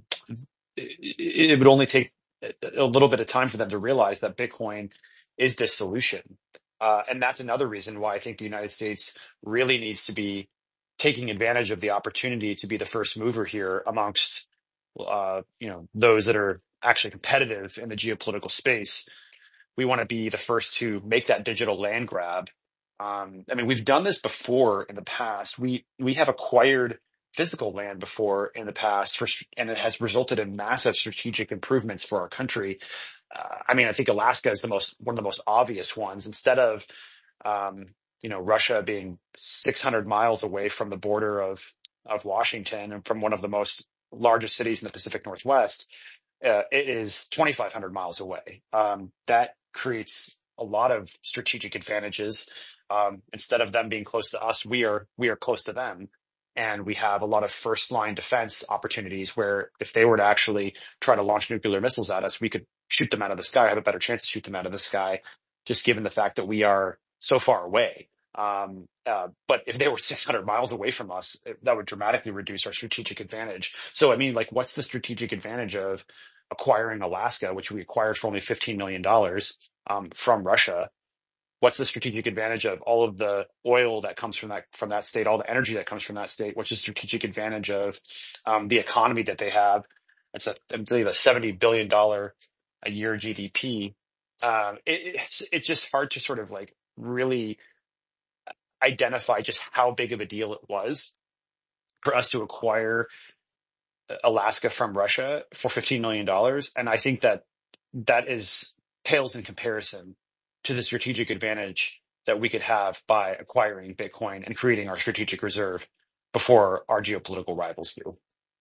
it would only take a little bit of time for them to realize that Bitcoin is this solution. And that's another reason why I think the United States really needs to be taking advantage of the opportunity to be the first mover here amongst, you know, those that are actually competitive in the geopolitical space. We want to be the first to make that digital land grab. I mean, we've done this before in the past. We have acquired physical land before in the past, and it has resulted in massive strategic improvements for our country. I mean, I think Alaska is one of the most obvious ones. Instead of, you know, Russia being 600 miles away from the border of Washington and from one of the most largest cities in the Pacific Northwest, it is 2,500 miles away. That creates a lot of strategic advantages. Instead of them being close to us, we are close to them. And we have a lot of first line defense opportunities where if they were to actually try to launch nuclear missiles at us, we could shoot them out of the sky, have a better chance to shoot them out of the sky, just given the fact that we are so far away. But if they were 600 miles away from us, that would dramatically reduce our strategic advantage. So, I mean, like, what's the strategic advantage of acquiring Alaska, which we acquired for only $15 million, from Russia? What's the strategic advantage of all of the oil that comes from that state, all the energy that comes from that state? What's the strategic advantage of the economy that they have? It's I believe a $70 billion a year GDP. It's just hard to sort of like really identify just how big of a deal it was for us to acquire Alaska from Russia for $15 million. And I think that is pales in comparison to the strategic advantage that we could have by acquiring Bitcoin and creating our strategic reserve before our geopolitical rivals do.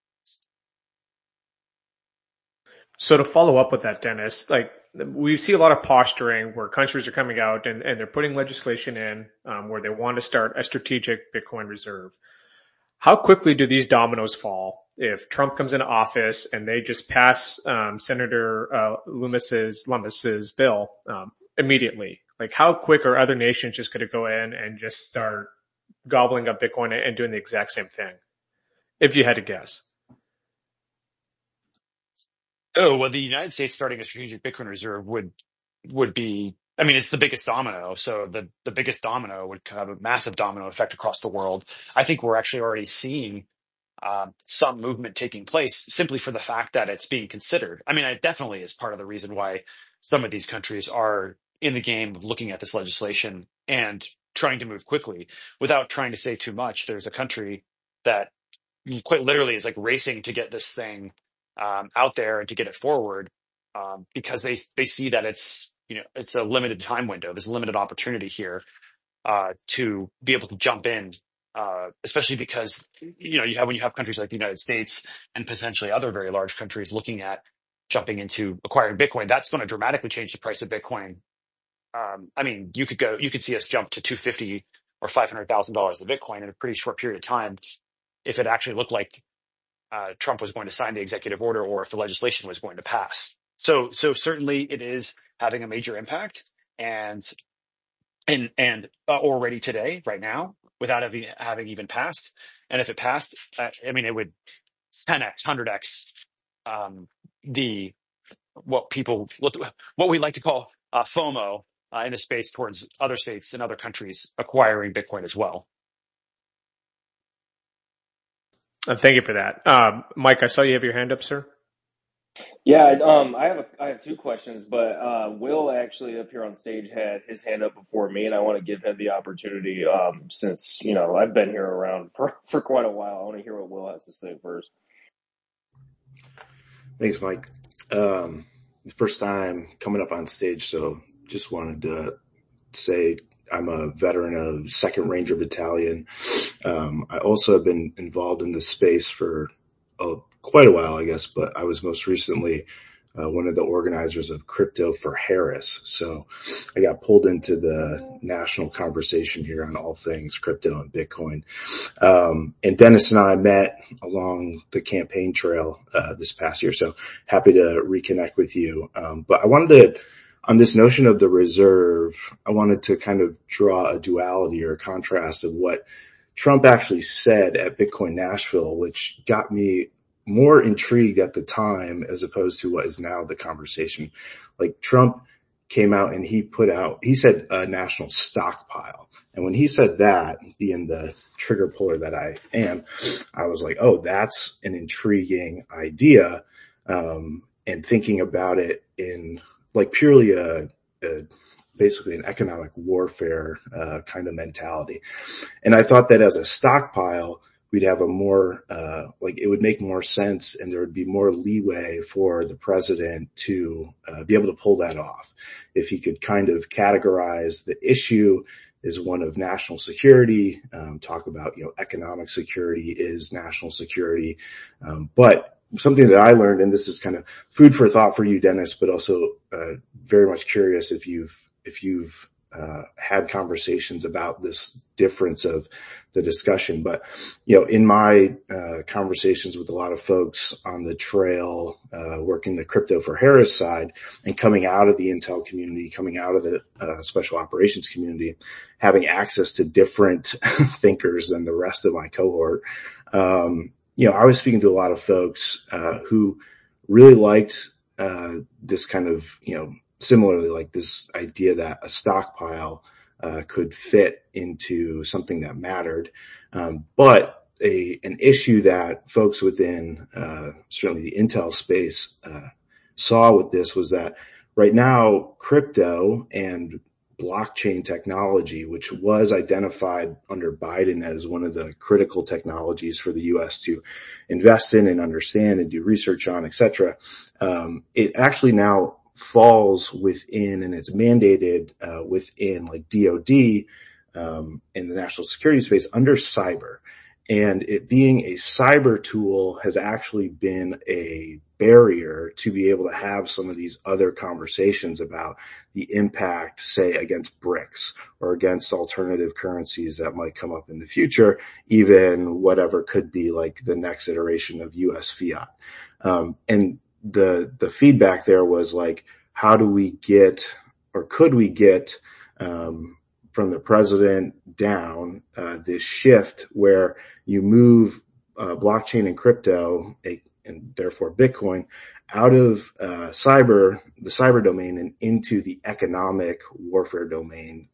So to follow up with that, Dennis, like we see a lot of posturing where countries are coming out and they're putting legislation in where they want to start a strategic Bitcoin reserve. How quickly do these dominoes fall if Trump comes into office and they just pass Senator Lummis's bill immediately? Like how quick are other nations just going to go in and just start gobbling up Bitcoin and doing the exact same thing? If you had to guess. Oh, well, the United States starting a strategic Bitcoin reserve would be, I mean, it's the biggest domino. So the biggest domino would have a massive domino effect across the world. I think we're actually already seeing some movement taking place simply for the fact that it's being considered. I mean, it definitely is part of the reason why some of these countries are in the game of looking at this legislation and trying to move quickly. Without trying to say too much, there's a country that quite literally is like racing to get this thing out there and to get it forward because they see that it's a limited time window. There's a limited opportunity here to be able to jump in, especially because when you have countries like the United States and potentially other very large countries looking at jumping into acquiring Bitcoin, that's going to dramatically change the price of Bitcoin. I mean, you could see us jump to $250,000 or $500,000 of Bitcoin in a pretty short period of time if it actually looked like Trump was going to sign the executive order or if the legislation was going to pass. So certainly it is having a major impact and already today, right now, without having even passed. And if it passed, I mean, it would 10x, 100x what we like to call FOMO in the space towards other states and other countries acquiring Bitcoin as well. Thank you for that. Mike, I saw you have your hand up, sir. Yeah, I have two questions, but Will actually up here on stage had his hand up before me, and I want to give him the opportunity since I've been here around for quite a while. I want to hear what Will has to say first. Thanks, Mike. First time coming up on stage, so just wanted to say I'm a veteran of 2nd Ranger Battalion. I also have been involved in this space for quite a while, I guess, but I was most recently one of the organizers of Crypto for Harris. So I got pulled into the national conversation here on all things crypto and Bitcoin. And Dennis and I met along the campaign trail this past year, so happy to reconnect with you. But I wanted to, on this notion of the reserve, I wanted to kind of draw a duality or a contrast of what Trump actually said at Bitcoin Nashville, which got me more intrigued at the time as opposed to what is now the conversation. Like Trump came out and he said a national stockpile. And when he said that, being the trigger puller that I am, I was like, oh, that's an intriguing idea. And thinking about it in like purely basically an economic warfare kind of mentality. And I thought that as a stockpile, we'd have a more it would make more sense and there would be more leeway for the president to be able to pull that off. If he could kind of categorize the issue as one of national security, talk about, economic security is national security. But something that I learned, and this is kind of food for thought for you, Dennis, but also very much curious if you've had conversations about this difference of the discussion. But, in my conversations with a lot of folks on the trail, working the Crypto for Harris side and coming out of the Intel community, coming out of the special operations community, having access to different thinkers than the rest of my cohort, I was speaking to a lot of folks who really liked this kind of, similarly like this idea that a stockpile could fit into something that mattered. But an issue that folks within certainly the Intel space saw with this was that right now crypto and blockchain technology, which was identified under Biden as one of the critical technologies for the U.S. to invest in and understand and do research on, et cetera. It actually now falls within, and it's mandated within like DOD in the national security space under cyber. And it being a cyber tool has actually been a barrier to be able to have some of these other conversations about the impact, say, against BRICS or against alternative currencies that might come up in the future, even whatever could be like the next iteration of US fiat. And the feedback there was like, how do we get, or could we get, from the president down, this shift where you move, blockchain and crypto, and therefore Bitcoin, out of, the cyber domain and into the economic warfare domain,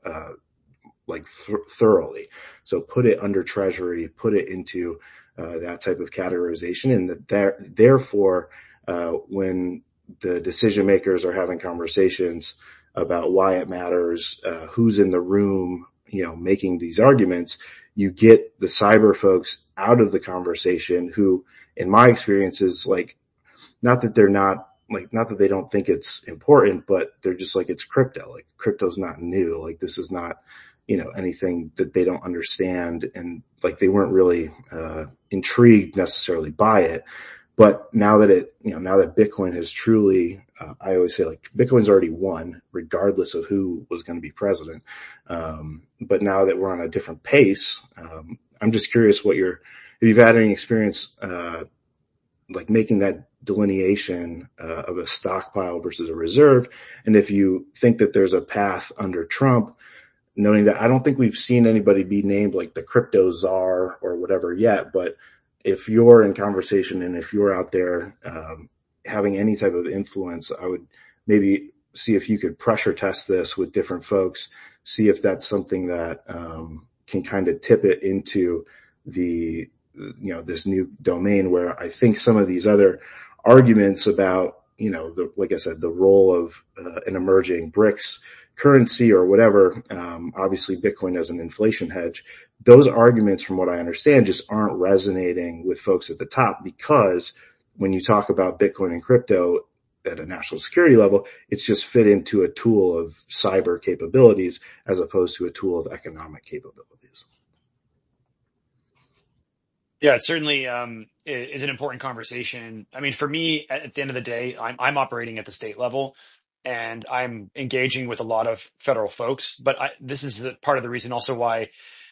thoroughly. So put it under treasury, put it into, that type of categorization, and therefore, when the decision makers are having conversations about why it matters, who's in the room, making these arguments, you get the cyber folks out of the conversation who, in my experience, is like, not that they don't think it's important, but they're just like, it's crypto. Like, crypto's not new. Like, this is not, anything that they don't understand. And like, they weren't really, intrigued necessarily by it. But now that now that Bitcoin has truly, I always say like Bitcoin's already won regardless of who was going to be president. But now that we're on a different pace, I'm just curious if you've had any experience, like making that delineation, of a stockpile versus a reserve. And if you think that there's a path under Trump, knowing that I don't think we've seen anybody be named like the crypto czar or whatever yet, but if you're in conversation and if you're out there, having any type of influence, I would maybe see if you could pressure test this with different folks, see if that's something that, can kind of tip it into the, this new domain where I think some of these other arguments about, like I said, the role of, an emerging BRICS currency or whatever, obviously Bitcoin as an inflation hedge, those arguments, from what I understand, just aren't resonating with folks at the top, because when you talk about Bitcoin and crypto at a national security level, it's just fit into a tool of cyber capabilities as opposed to a tool of economic capabilities. Yeah, it certainly is an important conversation. I mean, for me, at the end of the day, I'm operating at the state level, and I'm engaging with a lot of federal folks. But this is part of the reason also why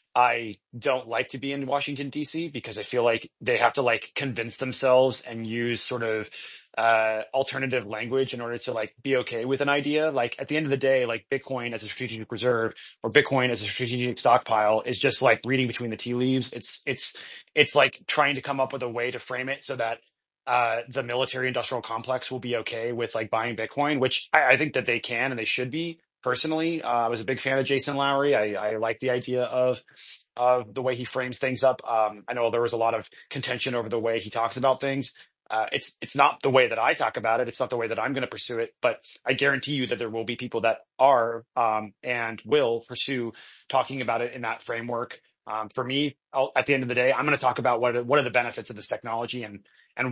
I don't like to be in Washington, D.C., because I feel like they have to like convince themselves and use sort of alternative language in order to like be okay with an idea. Like at the end of the day, like Bitcoin as a strategic reserve or Bitcoin as a strategic stockpile is just like reading between the tea leaves. It's like trying to come up with a way to frame it so that the military industrial complex will be okay with like buying Bitcoin, which I think that they can and they should be. Personally, I was a big fan of Jason Lowery. I like the idea of the way he frames things up. I know there was a lot of contention over the way he talks about things. It's not the way that I talk about it. It's not the way that I'm going to pursue it. But I guarantee you that there will be people that are and will pursue talking about it in that framework. For me, at the end of the day, I'm going to talk about what are the benefits of this technology and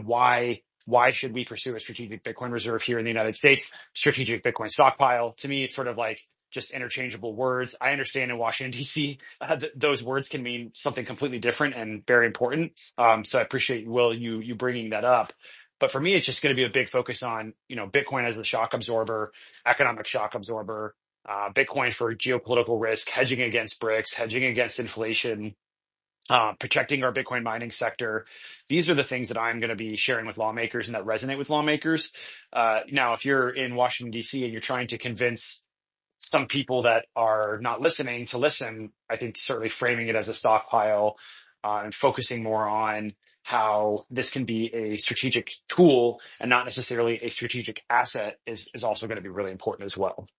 why should we pursue a strategic Bitcoin reserve here in the United States? Strategic Bitcoin stockpile. To me, it's sort of like just interchangeable words. I understand in Washington, D.C., those words can mean something completely different and very important. So I appreciate, Will, you bringing that up. But for me, it's just going to be a big focus on, Bitcoin as a shock absorber, economic shock absorber, Bitcoin for geopolitical risk, hedging against BRICS, hedging against inflation, protecting our Bitcoin mining sector. These are the things that I'm going to be sharing with lawmakers and that resonate with lawmakers. Now, if you're in Washington, D.C. and you're trying to convince some people that are not listening to listen, I think certainly framing it as a stockpile and focusing more on how this can be a strategic tool and not necessarily a strategic asset is also going to be really important as well.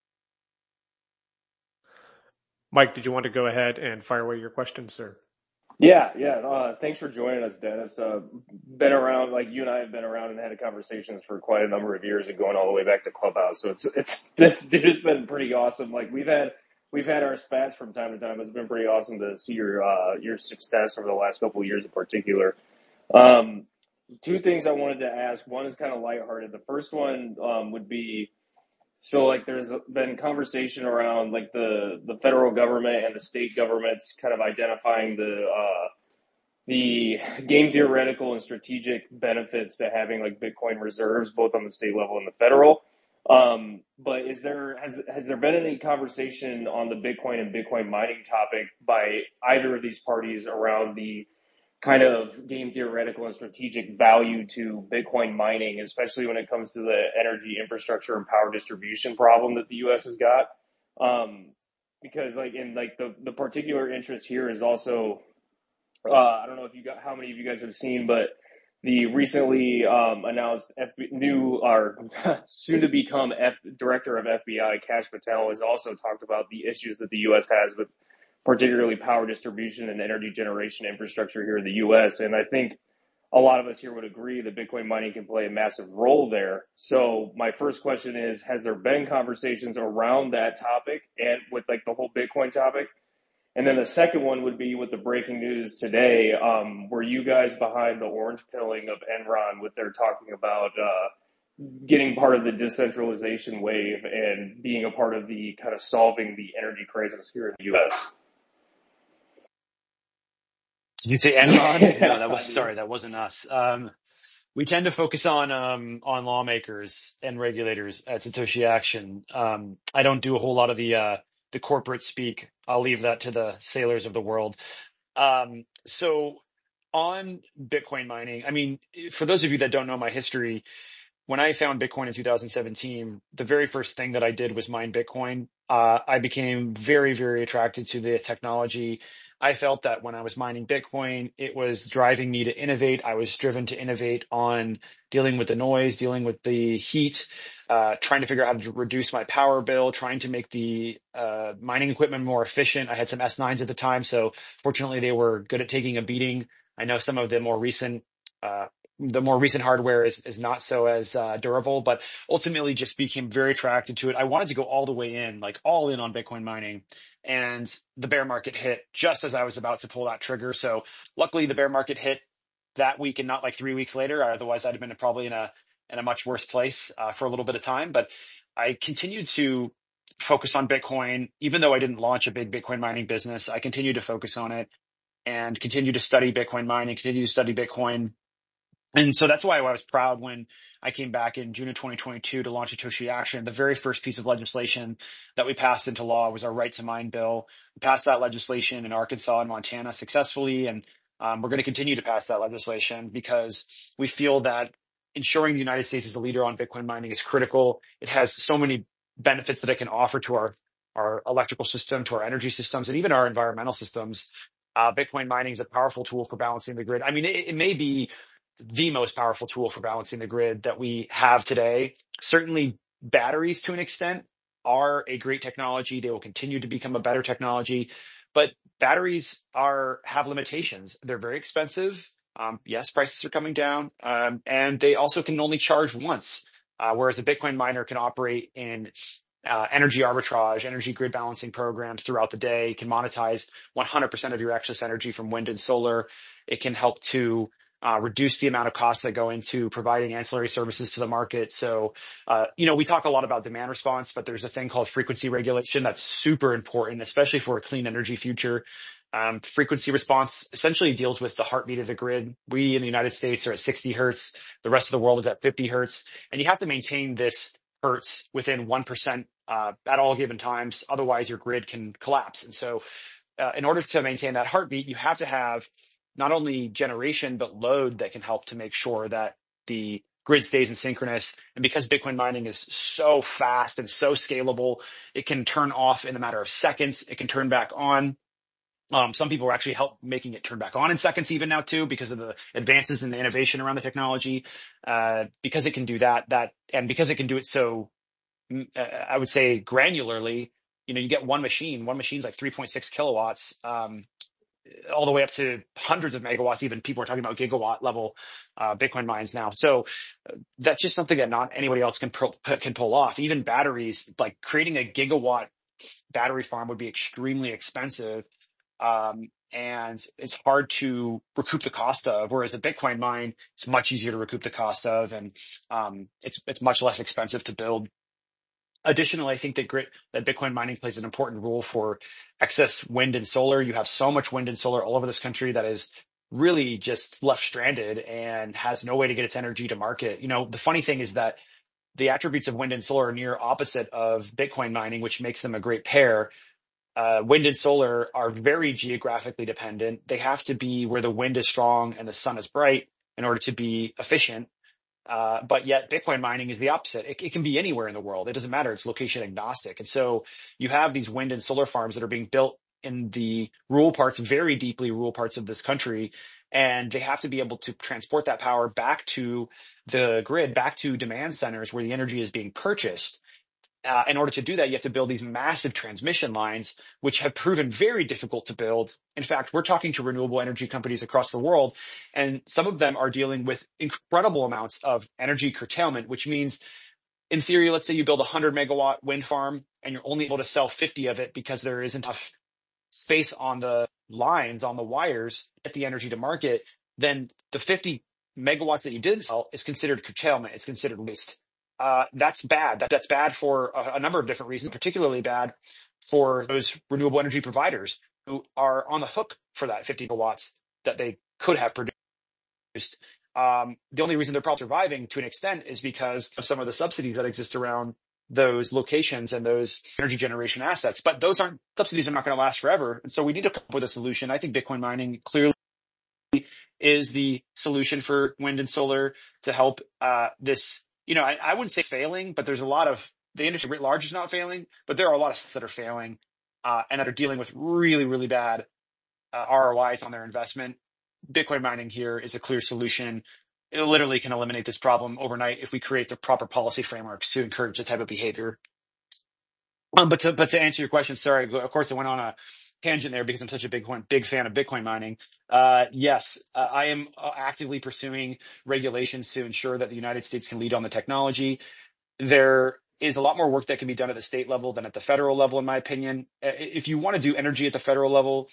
Mike, did you want to go ahead and fire away your question, sir? Yeah. Thanks for joining us, Dennis. Been around, like you and I have been around and had conversations for quite a number of years and going all the way back to Clubhouse. So it's been pretty awesome. Like we've had our spats from time to time. It's been pretty awesome to see your success over the last couple of years in particular. Two things I wanted to ask. One is kind of lighthearted. The first one would be, so like there's been conversation around like the federal government and the state governments kind of identifying the game theoretical and strategic benefits to having like Bitcoin reserves both on the state level and the federal. But has there been any conversation on the Bitcoin and Bitcoin mining topic by either of these parties around the kind of game theoretical and strategic value to Bitcoin mining, especially when it comes to the energy infrastructure and power distribution problem that the U.S. has got? Because like in like the particular interest here is also, I don't know if how many of you guys have seen, but the recently announced new or soon to become director of FBI, Kash Patel, has also talked about the issues that the U.S. has with particularly power distribution and energy generation infrastructure here in the U.S. And I think a lot of us here would agree that Bitcoin mining can play a massive role there. So my first question is, has there been conversations around that topic and with like the whole Bitcoin topic? And then the second one would be with the breaking news today. Were you guys behind the orange pilling of Enron with their talking about getting part of the decentralization wave and being a part of the kind of solving the energy crisis here in the U.S.? Did you say Enron? No, that wasn't us. We tend to focus on lawmakers and regulators at Satoshi Action. I don't do a whole lot of the corporate speak. I'll leave that to the sailors of the world. So on Bitcoin mining, I mean, for those of you that don't know my history, when I found Bitcoin in 2017, the very first thing that I did was mine Bitcoin. I became very, very attracted to the technology. I felt that when I was mining Bitcoin, it was driving me to innovate. I was driven to innovate on dealing with the noise, dealing with the heat, trying to figure out how to reduce my power bill, trying to make the mining equipment more efficient. I had some S9s at the time, so fortunately they were good at taking a beating. I know some of the more recent hardware is not so as durable, but ultimately just became very attracted to it. I wanted to go all the way in, like all in on Bitcoin mining, and the bear market hit just as I was about to pull that trigger. So luckily the bear market hit that week and not like 3 weeks later. Otherwise I'd have been probably in a much worse place for a little bit of time. But I continued to focus on Bitcoin, even though I didn't launch a big Bitcoin mining business. I continued to focus on it and continue to study Bitcoin mining, continue to study Bitcoin. And so that's why I was proud when I came back in June of 2022 to launch Satoshi Action. The very first piece of legislation that we passed into law was our Right to Mine bill. We passed that legislation in Arkansas and Montana successfully, and we're going to continue to pass that legislation because we feel that ensuring the United States is a leader on Bitcoin mining is critical. It has so many benefits that it can offer to our electrical system, to our energy systems, and even our environmental systems. Bitcoin mining is a powerful tool for balancing the grid. I mean, it may be the most powerful tool for balancing the grid that we have today. Certainly batteries to an extent are a great technology. They will continue to become a better technology, but batteries have limitations. They're very expensive. Yes, prices are coming down, and they also can only charge once, whereas a Bitcoin miner can operate in energy arbitrage, energy grid balancing programs throughout the day. It can monetize 100% of your excess energy from wind and solar. It can help to reduce the amount of costs that go into providing ancillary services to the market. So, we talk a lot about demand response, but there's a thing called frequency regulation that's super important, especially for a clean energy future. Frequency response essentially deals with the heartbeat of the grid. We in the United States are at 60 hertz. The rest of the world is at 50 hertz. And you have to maintain this hertz within 1% at all given times. Otherwise, your grid can collapse. And so in order to maintain that heartbeat, you have to have not only generation, but load that can help to make sure that the grid stays in synchronous. And because Bitcoin mining is so fast and so scalable, it can turn off in a matter of seconds. It can turn back on. Some people are actually help making it turn back on in seconds even now too, because of the advances in the innovation around the technology. Because it can do that, and because it can do it so, I would say granularly, you get one machine's like 3.6 kilowatts. all the way up to hundreds of megawatts. Even people are talking about gigawatt level Bitcoin mines now. So that's just something that not anybody else can pull off. Even batteries, like creating a gigawatt battery farm would be extremely expensive. And it's hard to recoup the cost of, whereas a Bitcoin mine, it's much easier to recoup the cost of, and it's much less expensive to build. Additionally, I think that Bitcoin mining plays an important role for excess wind and solar. You have so much wind and solar all over this country that is really just left stranded and has no way to get its energy to market. The funny thing is that the attributes of wind and solar are near opposite of Bitcoin mining, which makes them a great pair. Wind and solar are very geographically dependent. They have to be where the wind is strong and the sun is bright in order to be efficient. But yet Bitcoin mining is the opposite. It can be anywhere in the world. It doesn't matter. It's location agnostic. And so you have these wind and solar farms that are being built in the rural parts, very deeply rural parts of this country. And they have to be able to transport that power back to the grid, back to demand centers where the energy is being purchased. In order to do that, you have to build these massive transmission lines, which have proven very difficult to build. In fact, we're talking to renewable energy companies across the world, and some of them are dealing with incredible amounts of energy curtailment, which means, in theory, let's say you build a 100 megawatt wind farm and you're only able to sell 50 of it because there isn't enough space on the lines, on the wires, to get the energy to market. Then the 50 megawatts that you did sell is considered curtailment. It's considered waste. That's bad. That's bad for a number of different reasons, particularly bad for those renewable energy providers who are on the hook for that 50 megawatts that they could have produced. The only reason they're probably surviving to an extent is because of some of the subsidies that exist around those locations and those energy generation assets. But those subsidies are not going to last forever. And so we need to come up with a solution. I think Bitcoin mining clearly is the solution for wind and solar to help this. I wouldn't say failing, but there's a lot of the industry writ large is not failing, but there are a lot of that are failing and that are dealing with really, really bad ROIs on their investment. Bitcoin mining here is a clear solution. It literally can eliminate this problem overnight if we create the proper policy frameworks to encourage the type of behavior. But to answer your question, sorry, of course I went on a tangent there because I'm such a big fan of Bitcoin mining. Yes, I am actively pursuing regulations to ensure that the United States can lead on the technology. There is a lot more work that can be done at the state level than at the federal level, in my opinion. If you want to do energy at the federal level,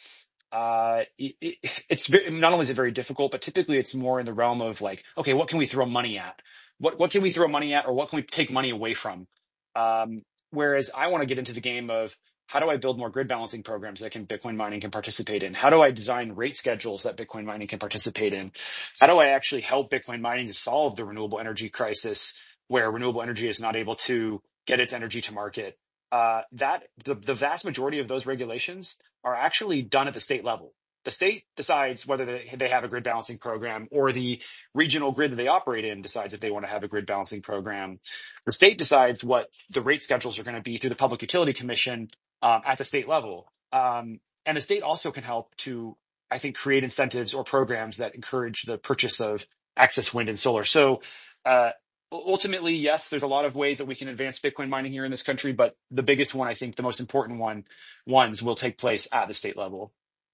it's not only is it very difficult, but typically it's more in the realm of like, okay, what can we throw money at? What can we throw money at, or what can we take money away from? Whereas I want to get into the game of how do I build more grid balancing programs that Bitcoin mining can participate in? How do I design rate schedules that Bitcoin mining can participate in? How do I actually help Bitcoin mining to solve the renewable energy crisis where renewable energy is not able to get its energy to market? The vast majority of those regulations are actually done at the state level. The state decides whether they have a grid balancing program, or the regional grid that they operate in decides if they want to have a grid balancing program. The state decides what the rate schedules are going to be through the Public Utility Commission at the state level. And the state also can help to, I think, create incentives or programs that encourage the purchase of excess wind and solar. So ultimately, yes, there's a lot of ways that we can advance Bitcoin mining here in this country, but the biggest one, I think the most important ones will take place at the state level.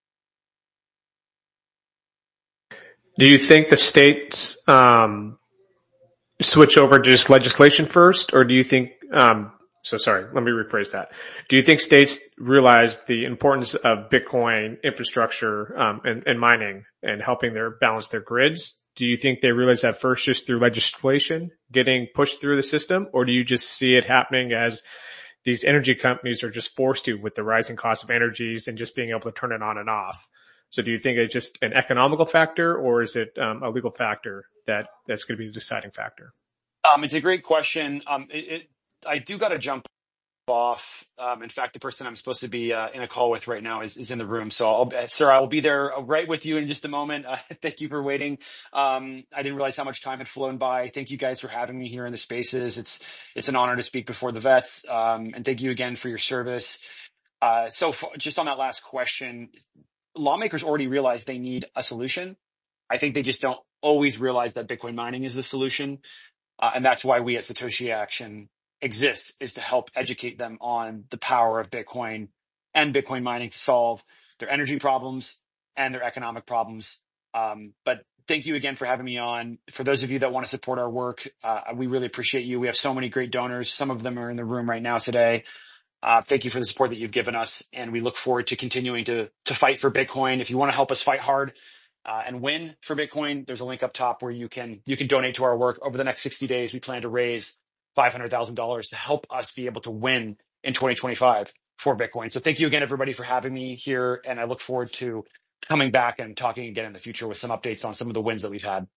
Do you think the states switch over to just legislation first, or do you think sorry, let me rephrase that. Do you think states realize the importance of Bitcoin infrastructure and mining and helping balance their grids? Do you think they realize that first just through legislation getting pushed through the system, or do you just see it happening as these energy companies are just forced to with the rising cost of energies and just being able to turn it on and off? So do you think it's just an economical factor, or is it a legal factor that's going to be the deciding factor? It's a great question. I do got to jump off. In fact, the person I'm supposed to be in a call with right now is in the room. So I will be there right with you in just a moment. Thank you for waiting. I didn't realize how much time had flown by. Thank you guys for having me here in the spaces. It's an honor to speak before the vets. And thank you again for your service. Just on that last question, lawmakers already realize they need a solution. I think they just don't always realize that Bitcoin mining is the solution. And that's why we at Satoshi Action exist, is to help educate them on the power of Bitcoin and Bitcoin mining to solve their energy problems and their economic problems. But thank you again for having me on. For those of you that want to support our work, we really appreciate you. We have so many great donors. Some of them are in the room right now today. Thank you for the support that you've given us, and we look forward to continuing to fight for Bitcoin. If you want to help us fight hard and win for Bitcoin, there's a link up top where you can donate to our work. Over the next 60 days, we plan to raise $500,000 to help us be able to win in 2025 for Bitcoin. So thank you again, everybody, for having me here, and I look forward to coming back and talking again in the future with some updates on some of the wins that we've had.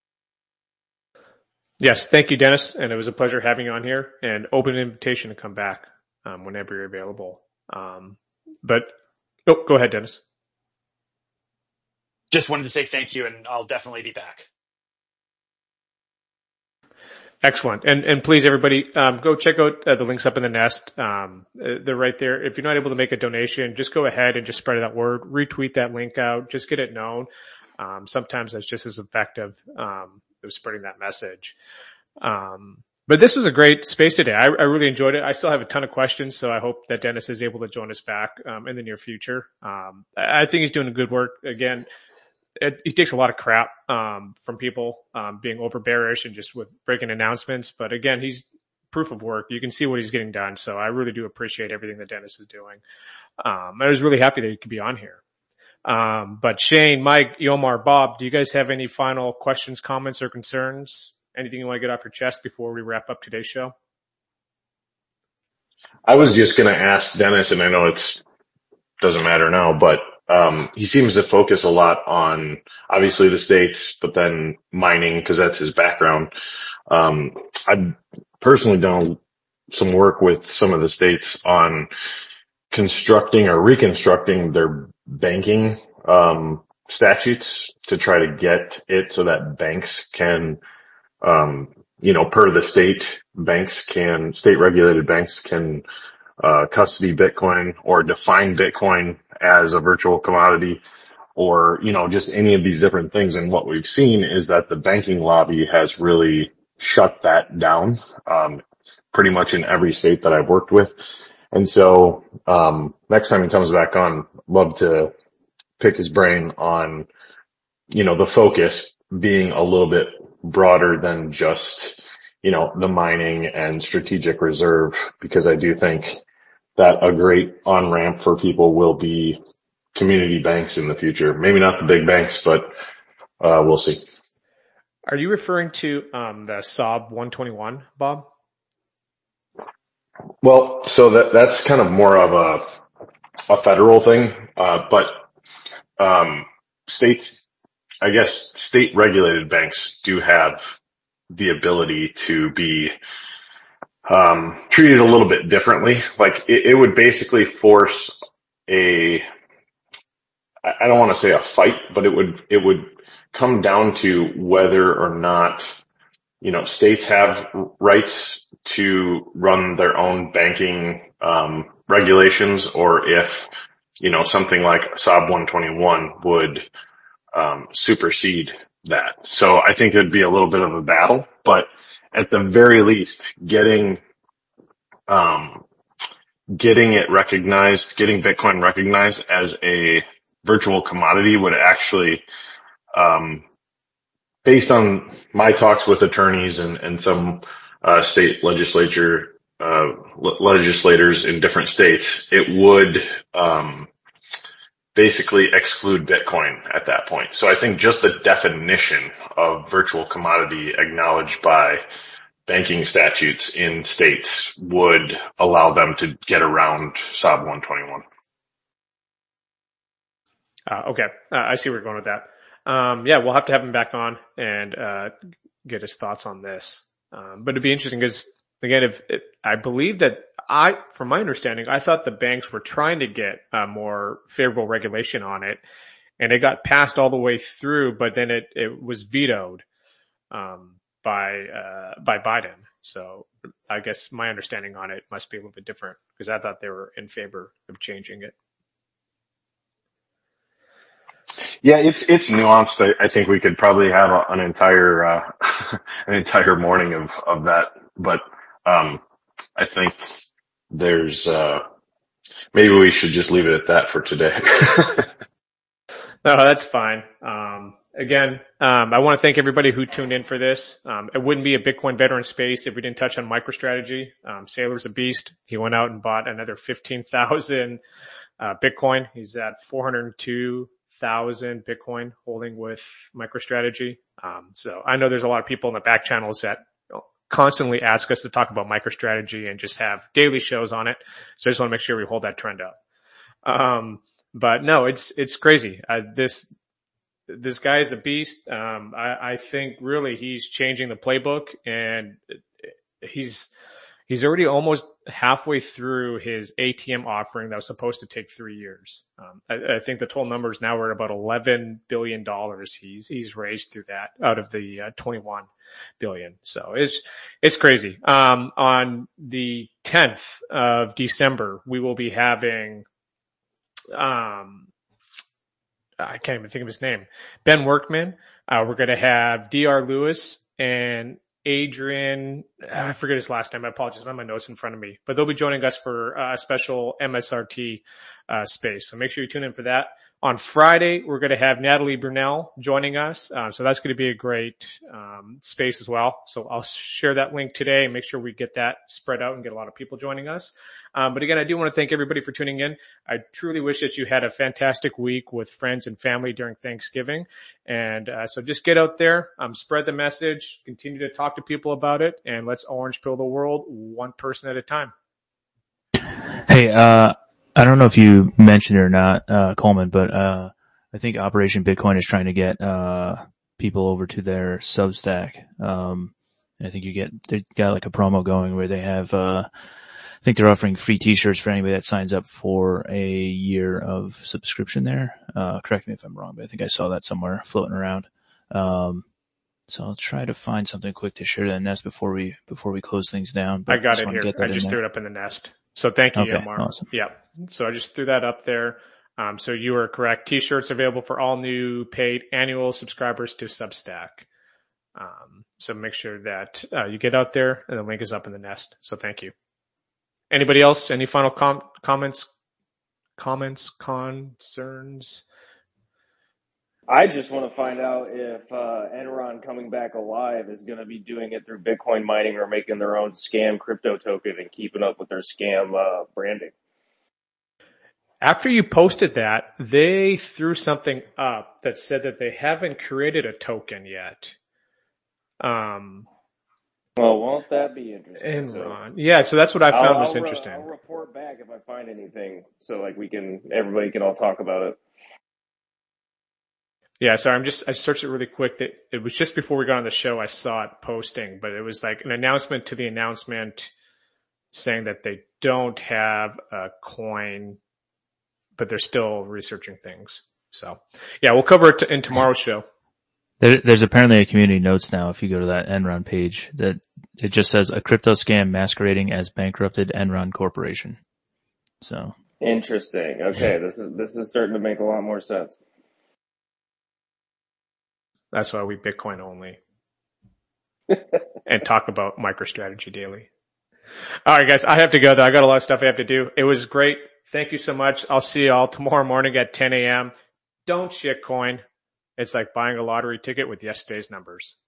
Yes, thank you, Dennis, and it was a pleasure having you on here, and open invitation to come back whenever you're available. Go ahead, Dennis. Just wanted to say thank you, and I'll definitely be back. Excellent. And please, everybody, go check out the links up in the nest. They're right there. If you're not able to make a donation, just go ahead and just spread that word, retweet that link out, just get it known. Sometimes that's just as effective of spreading that message. But this was a great space today. I really enjoyed it. I still have a ton of questions, so I hope that Dennis is able to join us back in the near future. I think he's doing good work. Again, he takes a lot of crap from people being over bearish and just with breaking announcements. But again, he's proof of work. You can see what he's getting done. So I really do appreciate everything that Dennis is doing. I was really happy that he could be on here. But Shane, Mike, Yomar, Bob, do you guys have any final questions, comments, or concerns? Anything you want to get off your chest before we wrap up today's show? I was just going to ask Dennis, and I know it doesn't matter now, but he seems to focus a lot on obviously the states, but then mining because that's his background. I've personally done some work with some of the states on constructing or reconstructing their banking statutes to try to get it so that banks can per the state, state regulated banks can custody Bitcoin or define Bitcoin as a virtual commodity or, just any of these different things. And what we've seen is that the banking lobby has really shut that down, pretty much in every state that I've worked with. And so, next time he comes back on, love to pick his brain on, the focus being a little bit broader than just, the mining and strategic reserve, because I do think that a great on-ramp for people will be community banks in the future. Maybe not the big banks, but we'll see. Are you referring to the SOB 121, Bob? Well, so that's kind of more of a federal thing, but states, I guess state regulated banks do have the ability to be treated a little bit differently. Like it would basically force I don't want to say a fight, but it would come down to whether or not, states have rights to run their own banking regulations, or if, something like SOB 121 would supersede that. So I think it'd be a little bit of a battle, but at the very least, getting it recognized, getting Bitcoin recognized as a virtual commodity would actually, based on my talks with attorneys and some state legislators in different states, it would basically exclude Bitcoin at that point. So I think just the definition of virtual commodity acknowledged by banking statutes in states would allow them to get around SOB 121. Okay. I see where you're going with that. We'll have to have him back on and get his thoughts on this. But it'd be interesting because, again, I believe that from my understanding, I thought the banks were trying to get a more favorable regulation on it, and it got passed all the way through, but then it was vetoed by Biden. So I guess my understanding on it must be a little bit different because I thought they were in favor of changing it. Yeah, it's nuanced. I think we could probably have an entire morning of that, but I think there's maybe we should just leave it at that for today. No, that's fine. Again, I want to thank everybody who tuned in for this. It wouldn't be a Bitcoin veteran space if we didn't touch on MicroStrategy. Sailor's a beast. He went out and bought another 15,000 Bitcoin. He's at 402,000 Bitcoin holding with MicroStrategy. So I know there's a lot of people in the back channels that constantly ask us to talk about MicroStrategy and just have daily shows on it. So I just want to make sure we hold that trend up. But no, it's crazy. This guy is a beast. I think really he's changing the playbook, and he's already almost halfway through his ATM offering that was supposed to take 3 years. I think the total numbers now are about $11 billion he's raised through that out of the 21 billion. So it's crazy. On the 10th of December, we will be having I can't even think of his name. Ben Workman. We're going to have DR Lewis and Adrian. I forget his last name. I apologize. I don't have my notes in front of me, but they'll be joining us for a special MSRT space. So make sure you tune in for that. On Friday, we're going to have Natalie Brunell joining us. So that's going to be a great space as well. So I'll share that link today and make sure we get that spread out and get a lot of people joining us. But again, I do want to thank everybody for tuning in. I truly wish that you had a fantastic week with friends and family during Thanksgiving. And so just get out there, spread the message, continue to talk to people about it, and let's orange pill the world one person at a time. Hey, I don't know if you mentioned it or not, Coleman, but I think Operation Bitcoin is trying to get people over to their Substack. And I think they got like a promo going where they have I think they're offering free t-shirts for anybody that signs up for a year of subscription there. Correct me if I'm wrong, but I think I saw that somewhere floating around. So I'll try to find something quick to share to the nest before we close things down. But I got it here. I just threw it up in the nest. So thank you, Yamar. Awesome. Yeah. So I just threw that up there. So you are correct. T-shirts available for all new paid annual subscribers to Substack. So make sure that you get out there, and the link is up in the nest. So thank you. Anybody else? Any final comments, concerns? I just want to find out if Enron coming back alive is going to be doing it through Bitcoin mining or making their own scam crypto token and keeping up with their scam branding. After you posted that, they threw something up that said that they haven't created a token yet. Well, won't that be interesting? Enron. Yeah, so that's what I found was interesting. I'll report back if I find anything, so like everybody can all talk about it. Yeah, sorry, I searched it really quick. That it was just before we got on the show, I saw it posting, but it was like an announcement to the announcement saying that they don't have a coin, but they're still researching things. So yeah, we'll cover it in tomorrow's show. There's apparently a community notes now, if you go to that Enron page, that it just says a crypto scam masquerading as bankrupted Enron Corporation. So interesting. Okay, this is starting to make a lot more sense. That's why we Bitcoin only and talk about MicroStrategy daily. All right, guys, I have to go though. I got a lot of stuff I have to do. It was great. Thank you so much. I'll see you all tomorrow morning at 10 a.m. Don't shitcoin. It's like buying a lottery ticket with yesterday's numbers.